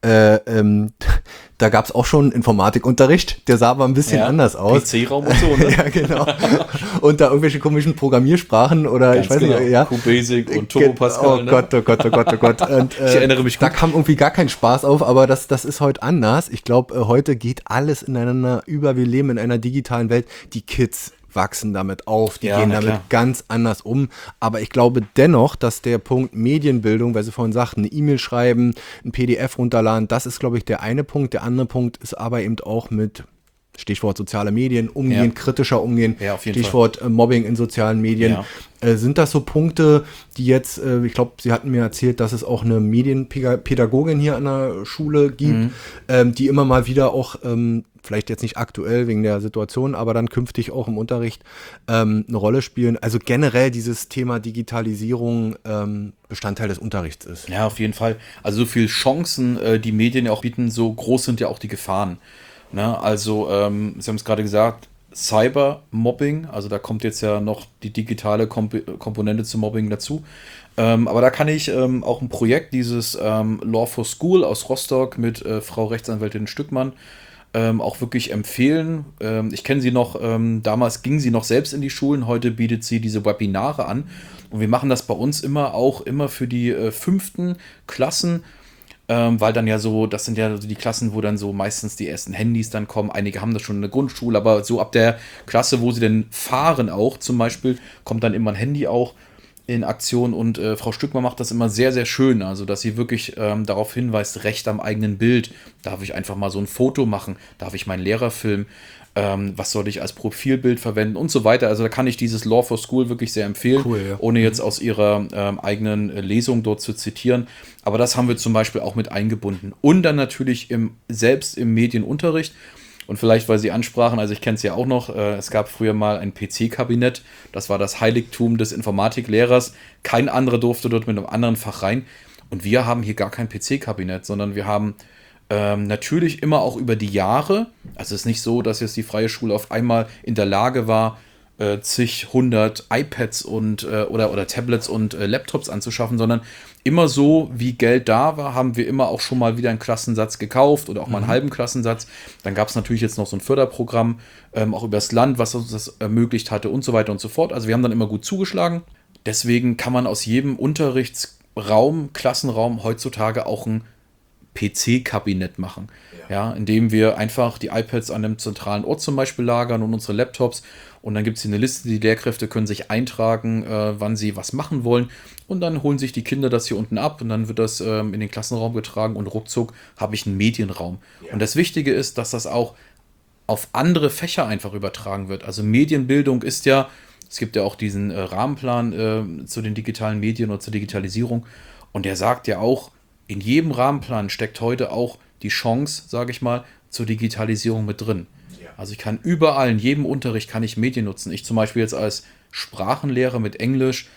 Da gab es auch schon Informatikunterricht, der sah aber ein bisschen anders aus. PC-Raum und so, ne? Ja, genau. Und da irgendwelche komischen Programmiersprachen oder Ganz ich weiß genau. nicht, ja. QBasic und Turbo Pascal. Oh Gott, oh Gott, oh Gott, oh Gott. Und, ich erinnere mich gut. Da kam irgendwie gar kein Spaß auf, aber das ist heute anders. Ich glaube, heute geht alles ineinander über. Wir leben in einer digitalen Welt. Die Kids wachsen damit auf, die gehen damit ganz anders um. Aber ich glaube dennoch, dass der Punkt Medienbildung, weil Sie vorhin sagten, eine E-Mail schreiben, ein PDF runterladen, das ist, glaube ich, der eine Punkt. Der andere Punkt ist aber eben auch mit Stichwort soziale Medien, umgehen, kritischer umgehen, auf jeden Stichwort Mobbing in sozialen Medien. Sind das so Punkte, die jetzt, ich glaube, Sie hatten mir erzählt, dass es auch eine Medienpädagogin hier an der Schule gibt, die immer mal wieder auch, vielleicht jetzt nicht aktuell wegen der Situation, aber dann künftig auch im Unterricht eine Rolle spielen. Also generell dieses Thema Digitalisierung Bestandteil des Unterrichts ist. Ja, auf jeden Fall. Also so viele Chancen, die Medien ja auch bieten, so groß sind ja auch die Gefahren. Ne? Also, Sie haben es gerade gesagt, Cybermobbing, also da kommt jetzt ja noch die digitale Komponente zum Mobbing dazu. Aber da kann ich auch ein Projekt, dieses Law for School aus Rostock mit Frau Rechtsanwältin Stückmann, auch wirklich empfehlen. Ich kenne sie noch, damals ging sie noch selbst in die Schulen, heute bietet sie diese Webinare an. Und wir machen das bei uns immer für die 5. Klassen, weil dann ja so, das sind ja so die Klassen, wo dann so meistens die ersten Handys dann kommen. Einige haben das schon in der Grundschule, aber so ab der Klasse, wo sie denn fahren auch zum Beispiel, kommt dann immer ein Handy auch in Aktion und Frau Stückmann macht das immer sehr, sehr schön, also dass sie wirklich darauf hinweist, Recht am eigenen Bild. Darf ich einfach mal so ein Foto machen? Darf ich meinen Lehrer filmen? Was soll ich als Profilbild verwenden und so weiter. Also da kann ich dieses Law for School wirklich sehr empfehlen, ohne jetzt aus ihrer eigenen Lesung dort zu zitieren. Aber das haben wir zum Beispiel auch mit eingebunden. Und dann natürlich selbst im Medienunterricht. Und vielleicht, weil Sie ansprachen, also ich kenne es ja auch noch, es gab früher mal ein PC-Kabinett, das war das Heiligtum des Informatiklehrers. Kein anderer durfte dort mit einem anderen Fach rein. Und wir haben hier gar kein PC-Kabinett, sondern wir haben natürlich immer auch über die Jahre, also es ist nicht so, dass jetzt die Freie Schule auf einmal in der Lage war, zig 100 iPads und oder Tablets und Laptops anzuschaffen, sondern immer so, wie Geld da war, haben wir immer auch schon mal wieder einen Klassensatz gekauft oder auch mal einen halben Klassensatz. Dann gab es natürlich jetzt noch so ein Förderprogramm, auch übers Land, was uns das ermöglicht hatte und so weiter und so fort. Also wir haben dann immer gut zugeschlagen. Deswegen kann man aus jedem Unterrichtsraum, Klassenraum heutzutage auch ein PC-Kabinett machen, ja, indem wir einfach die iPads an einem zentralen Ort zum Beispiel lagern und unsere Laptops und dann gibt es hier eine Liste, die Lehrkräfte können sich eintragen, wann sie was machen wollen und dann holen sich die Kinder das hier unten ab und dann wird das in den Klassenraum getragen und ruckzuck habe ich einen Medienraum. Ja. Und das Wichtige ist, dass das auch auf andere Fächer einfach übertragen wird. Also Medienbildung ist ja, es gibt ja auch diesen Rahmenplan zu den digitalen Medien und zur Digitalisierung und der sagt ja auch, in jedem Rahmenplan steckt heute auch die Chance, sage ich mal, zur Digitalisierung mit drin. Ja. Also ich kann überall, in jedem Unterricht kann ich Medien nutzen. Ich zum Beispiel jetzt als Sprachenlehrer mit Englisch,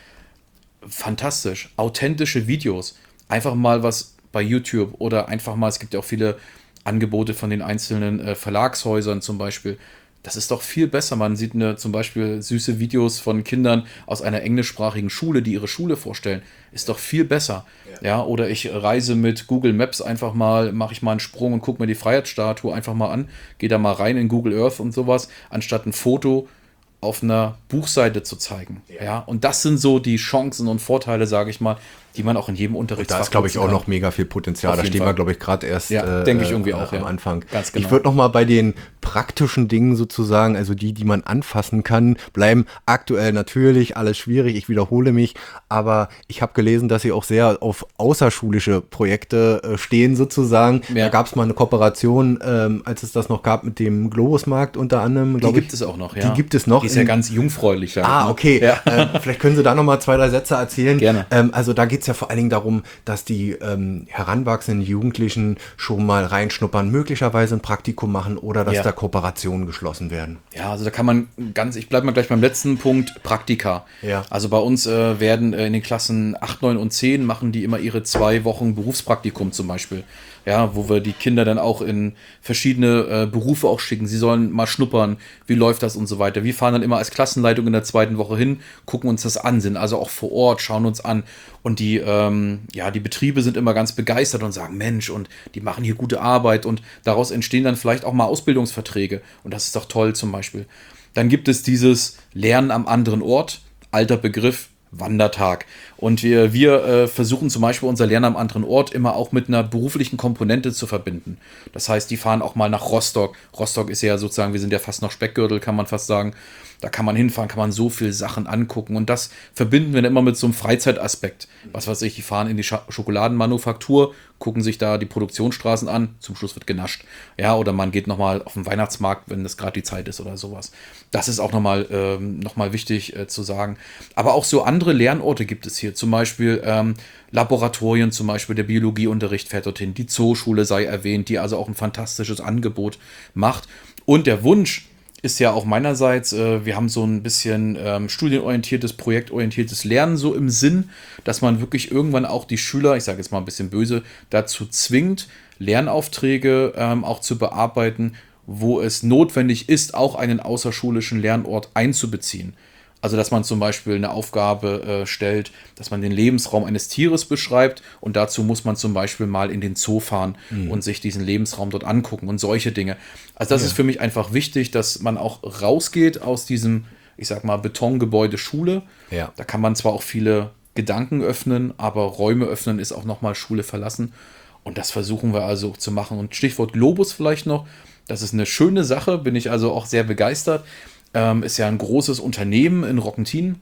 fantastisch, authentische Videos. Einfach mal was bei YouTube oder einfach mal, es gibt ja auch viele Angebote von den einzelnen Verlagshäusern zum Beispiel. Das ist doch viel besser. Man sieht zum Beispiel süße Videos von Kindern aus einer englischsprachigen Schule, die ihre Schule vorstellen. Ist doch viel besser. Ja, oder ich reise mit Google Maps einfach mal, mache ich mal einen Sprung und gucke mir die Freiheitsstatue einfach mal an, gehe da mal rein in Google Earth und sowas, anstatt ein Foto auf einer Buchseite zu zeigen. Ja, und das sind so die Chancen und Vorteile, sage ich mal, die man auch in jedem Unterrichtsfach da ist, glaube ich, auch noch mega viel Potenzial. Da stehen wir, glaube ich, gerade erst denke ich irgendwie auch, am Anfang. Ganz genau. Ich würde noch mal bei den praktischen Dingen sozusagen, also die man anfassen kann, bleiben. Aktuell natürlich alles schwierig, ich wiederhole mich, aber ich habe gelesen, dass Sie auch sehr auf außerschulische Projekte stehen sozusagen. Ja. Da gab es mal eine Kooperation, als es das noch gab mit dem Globusmarkt unter anderem. Die gibt es auch noch, ja. Die gibt es noch. Die ist ja ganz jungfräulich. Okay. Ja. Vielleicht können Sie da noch mal 2, 3 Sätze erzählen. Gerne. Also da geht geht es ja vor allen Dingen darum, dass die heranwachsenden Jugendlichen schon mal reinschnuppern, möglicherweise ein Praktikum machen oder dass da Kooperationen geschlossen werden. Ja, also da kann man ich bleibe mal gleich beim letzten Punkt, Praktika. Ja. Also bei uns werden in den Klassen 8, 9 und 10 machen die immer ihre 2 Wochen Berufspraktikum zum Beispiel. Ja, wo wir die Kinder dann auch in verschiedene Berufe auch schicken. Sie sollen mal schnuppern, wie läuft das und so weiter. Wir fahren dann immer als Klassenleitung in der 2. Woche hin, gucken uns das an, sind also auch vor Ort, schauen uns an. Und die Betriebe sind immer ganz begeistert und sagen, Mensch, und die machen hier gute Arbeit. Und daraus entstehen dann vielleicht auch mal Ausbildungsverträge. Und das ist doch toll zum Beispiel. Dann gibt es dieses Lernen am anderen Ort, alter Begriff, Wandertag. Und wir versuchen zum Beispiel unser Lernen am anderen Ort immer auch mit einer beruflichen Komponente zu verbinden. Das heißt, die fahren auch mal nach Rostock. Rostock ist ja sozusagen, wir sind ja fast noch Speckgürtel, kann man fast sagen. Da kann man hinfahren, kann man so viele Sachen angucken. Und das verbinden wir dann immer mit so einem Freizeitaspekt. Was weiß ich, die fahren in die Schokoladenmanufaktur, gucken sich da die Produktionsstraßen an, zum Schluss wird genascht. Ja, oder man geht nochmal auf den Weihnachtsmarkt, wenn das gerade die Zeit ist oder sowas. Das ist auch nochmal wichtig zu sagen. Aber auch so andere Lernorte gibt es hier. Zum Beispiel Laboratorien, zum Beispiel der Biologieunterricht fährt dorthin. Die Zooschule sei erwähnt, die also auch ein fantastisches Angebot macht. Und der Wunsch ist ja auch meinerseits, wir haben so ein bisschen studienorientiertes, projektorientiertes Lernen so im Sinn, dass man wirklich irgendwann auch die Schüler, ich sage jetzt mal ein bisschen böse, dazu zwingt, Lernaufträge auch zu bearbeiten, wo es notwendig ist, auch einen außerschulischen Lernort einzubeziehen. Also, dass man zum Beispiel eine Aufgabe stellt, dass man den Lebensraum eines Tieres beschreibt und dazu muss man zum Beispiel mal in den Zoo fahren und sich diesen Lebensraum dort angucken und solche Dinge. Also, das ist für mich einfach wichtig, dass man auch rausgeht aus diesem, ich sag mal, Betongebäude Schule. Ja. Da kann man zwar auch viele Gedanken öffnen, aber Räume öffnen ist auch nochmal Schule verlassen. Und das versuchen wir also zu machen. Und Stichwort Globus vielleicht noch. Das ist eine schöne Sache, bin ich also auch sehr begeistert. Ist ja ein großes Unternehmen in Rockentin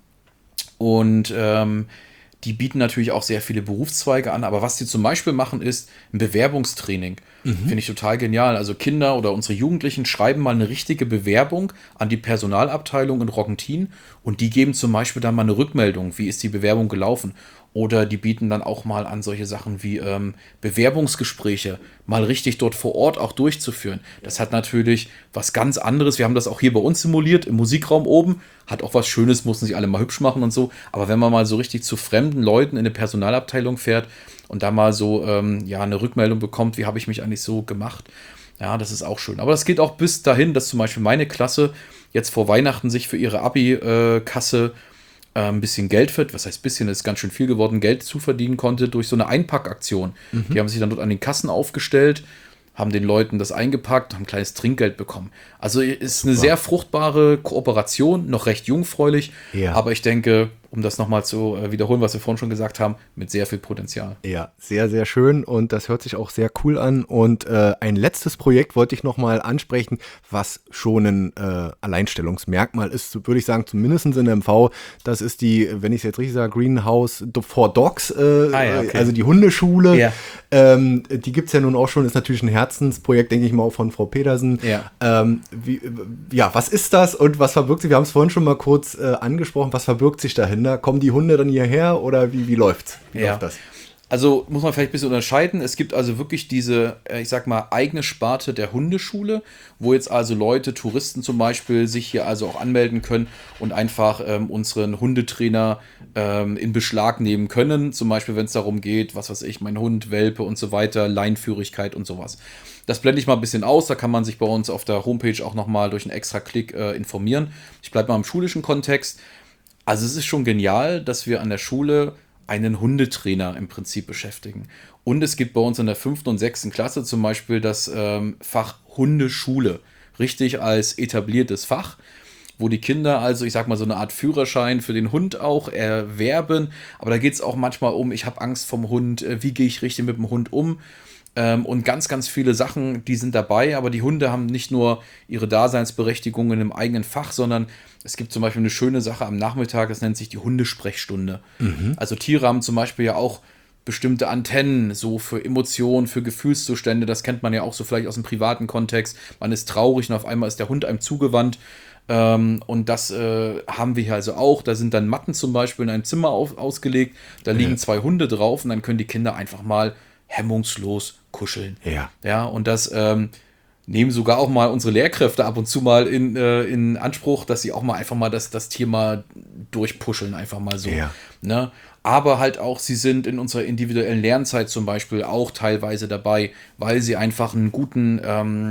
und die bieten natürlich auch sehr viele Berufszweige an, aber was die zum Beispiel machen, ist ein Bewerbungstraining. Finde ich total genial. Also Kinder oder unsere Jugendlichen schreiben mal eine richtige Bewerbung an die Personalabteilung in Rockentin und die geben zum Beispiel dann mal eine Rückmeldung, wie ist die Bewerbung gelaufen. Oder die bieten dann auch mal an solche Sachen wie Bewerbungsgespräche mal richtig dort vor Ort auch durchzuführen. Das hat natürlich was ganz anderes. Wir haben das auch hier bei uns simuliert, im Musikraum oben. Hat auch was Schönes, mussten sich alle mal hübsch machen und so. Aber wenn man mal so richtig zu fremden Leuten in eine Personalabteilung fährt und da mal so eine Rückmeldung bekommt, wie habe ich mich eigentlich so gemacht, ja, das ist auch schön. Aber das geht auch bis dahin, dass zum Beispiel meine Klasse jetzt vor Weihnachten sich für ihre Abi-Kasse ein bisschen Geld was heißt bisschen, ist ganz schön viel geworden, Geld zuverdienen konnte durch so eine Einpackaktion. Die haben sich dann dort an den Kassen aufgestellt, haben den Leuten das eingepackt, haben ein kleines Trinkgeld bekommen. Also ist eine sehr fruchtbare Kooperation, noch recht jungfräulich, aber ich denke, um das nochmal zu wiederholen, was wir vorhin schon gesagt haben, mit sehr viel Potenzial. Ja, sehr, sehr schön und das hört sich auch sehr cool an. Und ein letztes Projekt wollte ich nochmal ansprechen, was schon ein Alleinstellungsmerkmal ist, würde ich sagen, zumindest in der MV. Das ist die, wenn ich es jetzt richtig sage, Greenhouse for Dogs, okay. Also die Hundeschule. Ja. Die gibt es ja nun auch schon, ist natürlich ein Herzensprojekt, denke ich mal, auch von Frau Petersen. Ja. Was ist das und was verbirgt sich? Wir haben es vorhin schon mal kurz angesprochen, was verbirgt sich dahinter? Kommen die Hunde dann hierher oder wie läuft's? Wie läuft das? Also muss man vielleicht ein bisschen unterscheiden. Es gibt also wirklich diese, ich sag mal, eigene Sparte der Hundeschule, wo jetzt also Leute, Touristen zum Beispiel, sich hier also auch anmelden können und einfach unseren Hundetrainer in Beschlag nehmen können. Zum Beispiel, wenn es darum geht, was weiß ich, mein Hund, Welpe und so weiter, Leinführigkeit und sowas. Das blende ich mal ein bisschen aus. Da kann man sich bei uns auf der Homepage auch nochmal durch einen extra Klick informieren. Ich bleibe mal im schulischen Kontext. Also es ist schon genial, dass wir an der Schule einen Hundetrainer im Prinzip beschäftigen. Und es gibt bei uns in der 5. und 6. Klasse zum Beispiel das Fach Hundeschule. Richtig als etabliertes Fach, wo die Kinder also, ich sag mal, so eine Art Führerschein für den Hund auch erwerben. Aber da geht es auch manchmal um, ich habe Angst vom Hund, wie gehe ich richtig mit dem Hund um? Und ganz, ganz viele Sachen, die sind dabei, aber die Hunde haben nicht nur ihre Daseinsberechtigung im eigenen Fach, sondern es gibt zum Beispiel eine schöne Sache am Nachmittag, das nennt sich die Hundesprechstunde. Also Tiere haben zum Beispiel ja auch bestimmte Antennen, so für Emotionen, für Gefühlszustände, das kennt man ja auch so vielleicht aus dem privaten Kontext. Man ist traurig und auf einmal ist der Hund einem zugewandt. Und das haben wir hier also auch. Da sind dann Matten zum Beispiel in einem Zimmer ausgelegt. Da liegen 2 Hunde drauf und dann können die Kinder einfach mal hemmungslos kuscheln. Ja, und das nehmen sogar auch mal unsere Lehrkräfte ab und zu mal in Anspruch, dass sie auch mal einfach mal das Tier mal durchpuscheln, einfach mal so. Ne? Aber halt auch, sie sind in unserer individuellen Lernzeit zum Beispiel auch teilweise dabei, weil sie einfach einen guten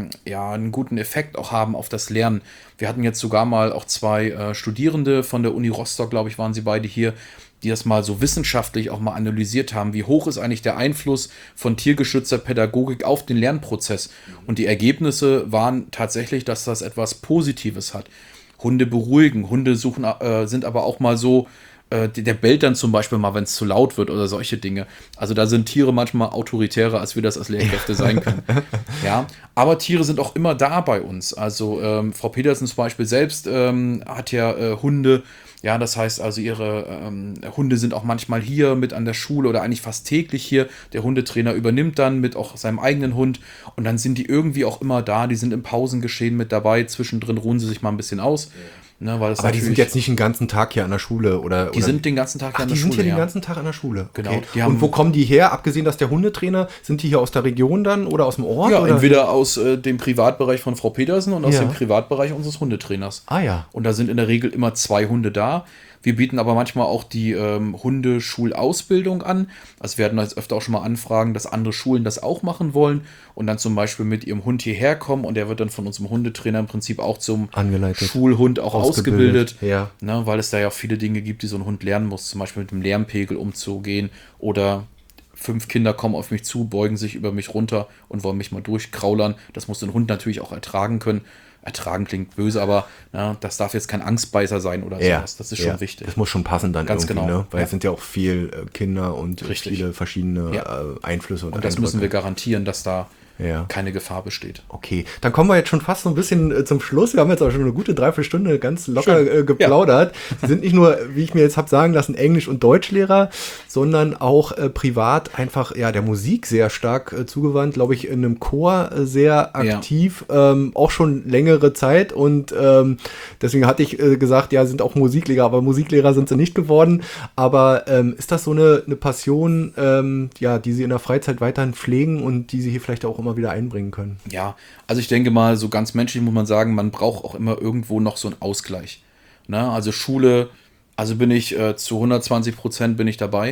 Effekt auch haben auf das Lernen. Wir hatten jetzt sogar mal auch 2 Studierende von der Uni Rostock, glaube ich, waren sie beide hier, die das mal so wissenschaftlich auch mal analysiert haben. Wie hoch ist eigentlich der Einfluss von tiergeschützter Pädagogik auf den Lernprozess? Und die Ergebnisse waren tatsächlich, dass das etwas Positives hat. Hunde beruhigen, Hunde sind aber auch mal so, der bellt dann zum Beispiel mal, wenn es zu laut wird oder solche Dinge. Also da sind Tiere manchmal autoritärer, als wir das als Lehrkräfte sein können. Ja, aber Tiere sind auch immer da bei uns. Also Frau Petersen zum Beispiel selbst hat ja Hunde. Ja, das heißt also, ihre Hunde sind auch manchmal hier mit an der Schule oder eigentlich fast täglich hier. Der Hundetrainer übernimmt dann mit auch seinem eigenen Hund und dann sind die irgendwie auch immer da. Die sind im Pausengeschehen mit dabei. Zwischendrin ruhen sie sich mal ein bisschen aus. Ne, weil aber die sind jetzt nicht den ganzen Tag hier an der Schule, oder? Die sind den ganzen Tag hier an der Schule. Die sind hier den ganzen Tag an der Schule. Genau. Okay. Und wo kommen die her? Abgesehen, dass der Hundetrainer, sind die hier aus der Region dann oder aus dem Ort? Ja, oder? Entweder aus dem Privatbereich von Frau Petersen und aus dem Privatbereich unseres Hundetrainers. Ah ja. Und da sind in der Regel immer 2 Hunde da. Wir bieten aber manchmal auch die Hundeschulausbildung an. Also wir hatten jetzt öfter auch schon mal Anfragen, dass andere Schulen das auch machen wollen und dann zum Beispiel mit ihrem Hund hierher kommen und der wird dann von unserem Hundetrainer im Prinzip auch zum Schulhund auch ausgebildet. Ja. Ne, weil es da ja auch viele Dinge gibt, die so ein Hund lernen muss, zum Beispiel mit dem Lärmpegel umzugehen oder 5 Kinder kommen auf mich zu, beugen sich über mich runter und wollen mich mal durchkraulern. Das muss ein Hund natürlich auch ertragen können. Ertragen klingt böse, aber das darf jetzt kein Angstbeißer sein oder sowas. Das ist schon wichtig. Das muss schon passen dann ganz irgendwie, genau. Ne? Weil es sind ja auch viel Kinder und viele verschiedene Einflüsse. Und das müssen wir garantieren, dass da keine Gefahr besteht. Okay, dann kommen wir jetzt schon fast so ein bisschen zum Schluss. Wir haben jetzt auch schon eine gute 3/4 Stunde ganz locker geplaudert. Sie sind nicht nur, wie ich mir jetzt habe sagen lassen, Englisch- und Deutschlehrer, sondern auch privat einfach der Musik sehr stark zugewandt, glaube ich, in einem Chor sehr aktiv, auch schon längere Zeit und deswegen hatte ich gesagt, sind auch Musiklehrer, aber Musiklehrer sind sie nicht geworden. Aber ist das so eine Passion, die Sie in der Freizeit weiterhin pflegen und die Sie hier vielleicht auch immer wieder einbringen können? Ja, also ich denke mal, so ganz menschlich muss man sagen, man braucht auch immer irgendwo noch so einen Ausgleich. Ne? Also Schule, also bin ich zu 120% bin ich dabei,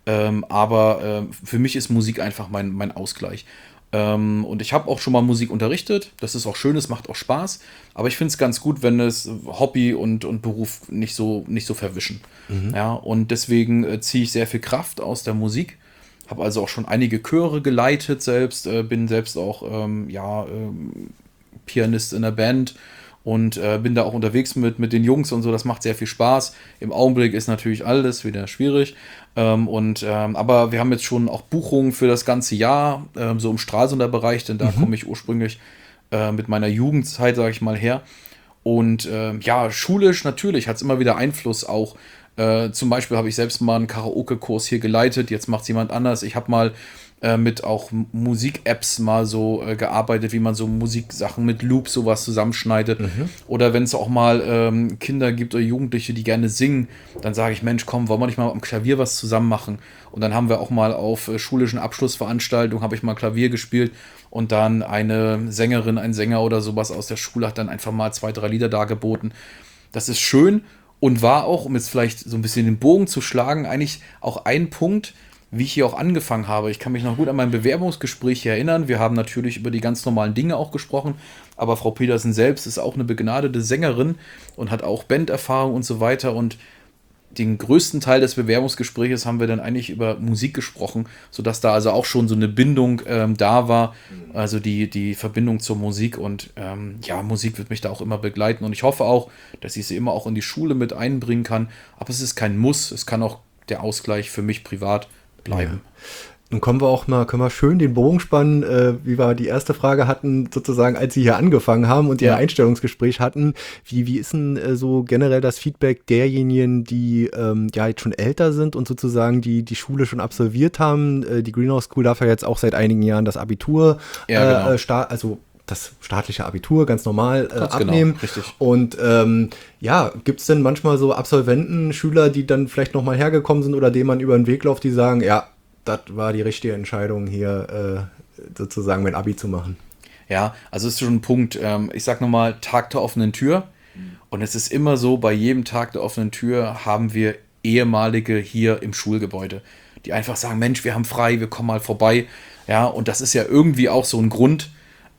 aber für mich ist Musik einfach mein Ausgleich. Und ich habe auch schon mal Musik unterrichtet, das ist auch schön, es macht auch Spaß, aber ich finde es ganz gut, wenn es Hobby und Beruf nicht so verwischen. Ja, und deswegen ziehe ich sehr viel Kraft aus der Musik. Habe also auch schon einige Chöre geleitet selbst, bin selbst auch Pianist in der Band und bin da auch unterwegs mit den Jungs und so, das macht sehr viel Spaß. Im Augenblick ist natürlich alles wieder schwierig, aber wir haben jetzt schon auch Buchungen für das ganze Jahr, so im Stralsunder Bereich, denn da komme ich ursprünglich mit meiner Jugendzeit, sage ich mal, her. Und schulisch natürlich hat es immer wieder Einfluss auch. Zum Beispiel habe ich selbst mal einen Karaoke-Kurs hier geleitet, jetzt macht es jemand anders. Ich habe mal mit auch Musik-Apps mal so gearbeitet, wie man so Musiksachen mit Loops sowas zusammenschneidet. Oder wenn es auch mal Kinder gibt oder Jugendliche, die gerne singen, dann sage ich, Mensch, komm, wollen wir nicht mal am Klavier was zusammen machen? Und dann haben wir auch mal auf schulischen Abschlussveranstaltungen, habe ich mal Klavier gespielt und dann eine Sängerin, ein Sänger oder sowas aus der Schule hat dann einfach mal 2, 3 Lieder dargeboten. Das ist schön. Und war auch, um jetzt vielleicht so ein bisschen den Bogen zu schlagen, eigentlich auch ein Punkt, wie ich hier auch angefangen habe. Ich kann mich noch gut an mein Bewerbungsgespräch hier erinnern. Wir haben natürlich über die ganz normalen Dinge auch gesprochen, aber Frau Petersen selbst ist auch eine begnadete Sängerin und hat auch Banderfahrung und so weiter. Und den größten Teil des Bewerbungsgespräches haben wir dann eigentlich über Musik gesprochen, sodass da also auch schon so eine Bindung da war, also die Verbindung zur Musik und Musik wird mich da auch immer begleiten und ich hoffe auch, dass ich sie immer auch in die Schule mit einbringen kann, aber es ist kein Muss, es kann auch der Ausgleich für mich privat bleiben. Ja. Nun können wir schön den Bogen spannen, wie wir die erste Frage hatten, sozusagen, als Sie hier angefangen haben und Ihr Einstellungsgespräch hatten. Wie ist denn so generell das Feedback derjenigen, die jetzt schon älter sind und sozusagen die Schule schon absolviert haben? Die Greenhouse School darf ja jetzt auch seit einigen Jahren das Abitur das staatliche Abitur ganz normal Ganz abnehmen. genau, richtig. Und gibt es denn manchmal so Absolventen, Schüler, die dann vielleicht nochmal hergekommen sind oder denen man über den Weg läuft, die sagen, ja, das war die richtige Entscheidung, hier sozusagen mein Abi zu machen? Ja, also ist schon ein Punkt. Ich sag nochmal, Tag der offenen Tür. Und es ist immer so, bei jedem Tag der offenen Tür haben wir ehemalige hier im Schulgebäude, die einfach sagen, Mensch, wir haben frei, wir kommen mal vorbei. Ja, und das ist ja irgendwie auch so ein Grund,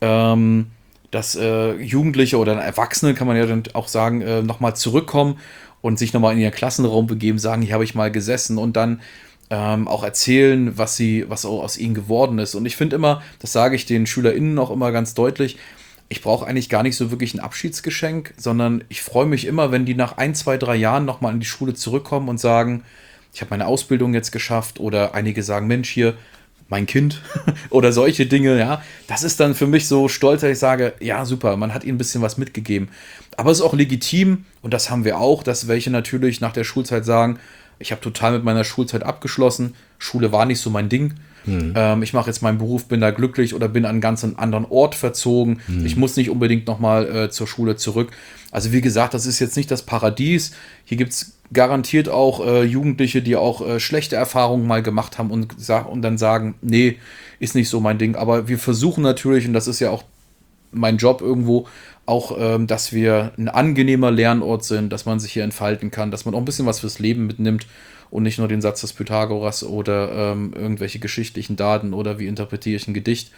dass Jugendliche oder Erwachsene, kann man ja dann auch sagen, nochmal zurückkommen und sich nochmal in ihren Klassenraum begeben, sagen, hier habe ich mal gesessen und dann auch erzählen, was aus ihnen geworden ist. Und ich finde immer, das sage ich den SchülerInnen auch immer ganz deutlich, ich brauche eigentlich gar nicht so wirklich ein Abschiedsgeschenk, sondern ich freue mich immer, wenn die nach 1, 2, 3 Jahren nochmal in die Schule zurückkommen und sagen, ich habe meine Ausbildung jetzt geschafft, oder einige sagen, Mensch, hier, mein Kind oder solche Dinge, ja. Das ist dann für mich so stolz, dass ich sage, ja, super, man hat ihnen ein bisschen was mitgegeben. Aber es ist auch legitim, und das haben wir auch, dass welche natürlich nach der Schulzeit sagen, ich habe total mit meiner Schulzeit abgeschlossen, Schule war nicht so mein Ding. Ich mache jetzt meinen Beruf, bin da glücklich oder bin an einen ganz anderen Ort verzogen. Ich muss nicht unbedingt nochmal zur Schule zurück. Also wie gesagt, das ist jetzt nicht das Paradies. Hier gibt es garantiert auch Jugendliche, die auch schlechte Erfahrungen mal gemacht haben und dann sagen, nee, ist nicht so mein Ding. Aber wir versuchen natürlich, und das ist ja auch mein Job irgendwo, auch, dass wir ein angenehmer Lernort sind, dass man sich hier entfalten kann, dass man auch ein bisschen was fürs Leben mitnimmt und nicht nur den Satz des Pythagoras oder irgendwelche geschichtlichen Daten oder wie interpretiere ich ein Gedicht,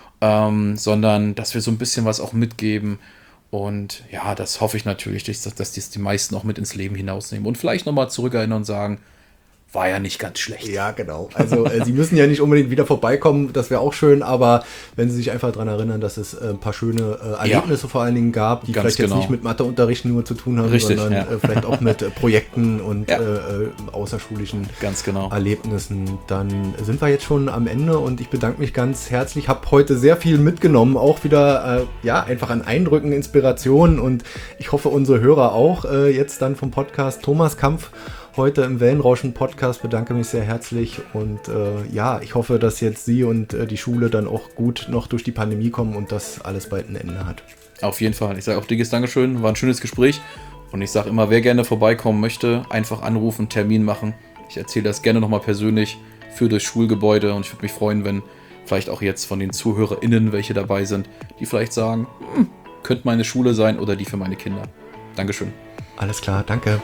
sondern dass wir so ein bisschen was auch mitgeben. Und ja, das hoffe ich natürlich, dass die meisten auch mit ins Leben hinausnehmen und vielleicht nochmal zurückerinnern und sagen, war ja nicht ganz schlecht. Ja, genau. Also Sie müssen ja nicht unbedingt wieder vorbeikommen, das wäre auch schön, aber wenn Sie sich einfach daran erinnern, dass es ein paar schöne Erlebnisse vor allen Dingen gab, die vielleicht jetzt nicht mit Matheunterricht nur zu tun haben, sondern vielleicht auch mit Projekten und außerschulischen Erlebnissen, dann sind wir jetzt schon am Ende und ich bedanke mich ganz herzlich. Habe heute sehr viel mitgenommen, auch wieder einfach an Eindrücken, Inspirationen, und ich hoffe, unsere Hörer auch jetzt dann vom Podcast. Thomas Kampf heute im Wellenrauschen-Podcast, bedanke mich sehr herzlich und ich hoffe, dass jetzt Sie und die Schule dann auch gut noch durch die Pandemie kommen und das alles bald ein Ende hat. Auf jeden Fall. Ich sage auch dickes Dankeschön, war ein schönes Gespräch und ich sage immer, wer gerne vorbeikommen möchte, einfach anrufen, Termin machen. Ich erzähle das gerne nochmal persönlich für das Schulgebäude und ich würde mich freuen, wenn vielleicht auch jetzt von den ZuhörerInnen welche dabei sind, die vielleicht sagen, könnte meine Schule sein oder die für meine Kinder. Dankeschön. Alles klar, danke.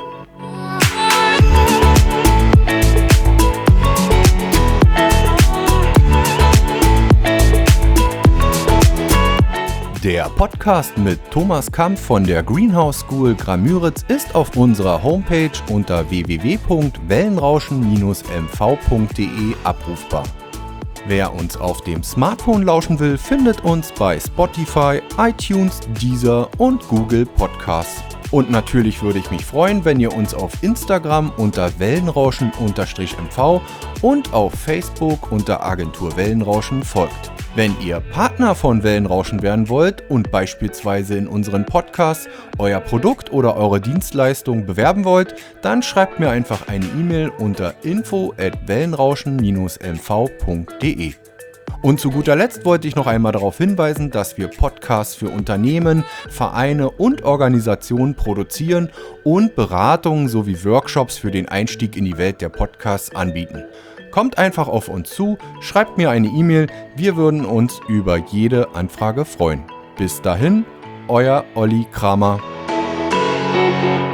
Der Podcast mit Thomas Kampf von der Greenhouse School Gramüritz ist auf unserer Homepage unter www.wellenrauschen-mv.de abrufbar. Wer uns auf dem Smartphone lauschen will, findet uns bei Spotify, iTunes, Deezer und Google Podcasts. Und natürlich würde ich mich freuen, wenn ihr uns auf Instagram unter Wellenrauschen_MV und auf Facebook unter Agentur Wellenrauschen folgt. Wenn ihr Partner von Wellenrauschen werden wollt und beispielsweise in unseren Podcasts euer Produkt oder eure Dienstleistung bewerben wollt, dann schreibt mir einfach eine E-Mail unter info@wellenrauschen-mv.de. Und zu guter Letzt wollte ich noch einmal darauf hinweisen, dass wir Podcasts für Unternehmen, Vereine und Organisationen produzieren und Beratungen sowie Workshops für den Einstieg in die Welt der Podcasts anbieten. Kommt einfach auf uns zu, schreibt mir eine E-Mail, wir würden uns über jede Anfrage freuen. Bis dahin, euer Olli Kramer.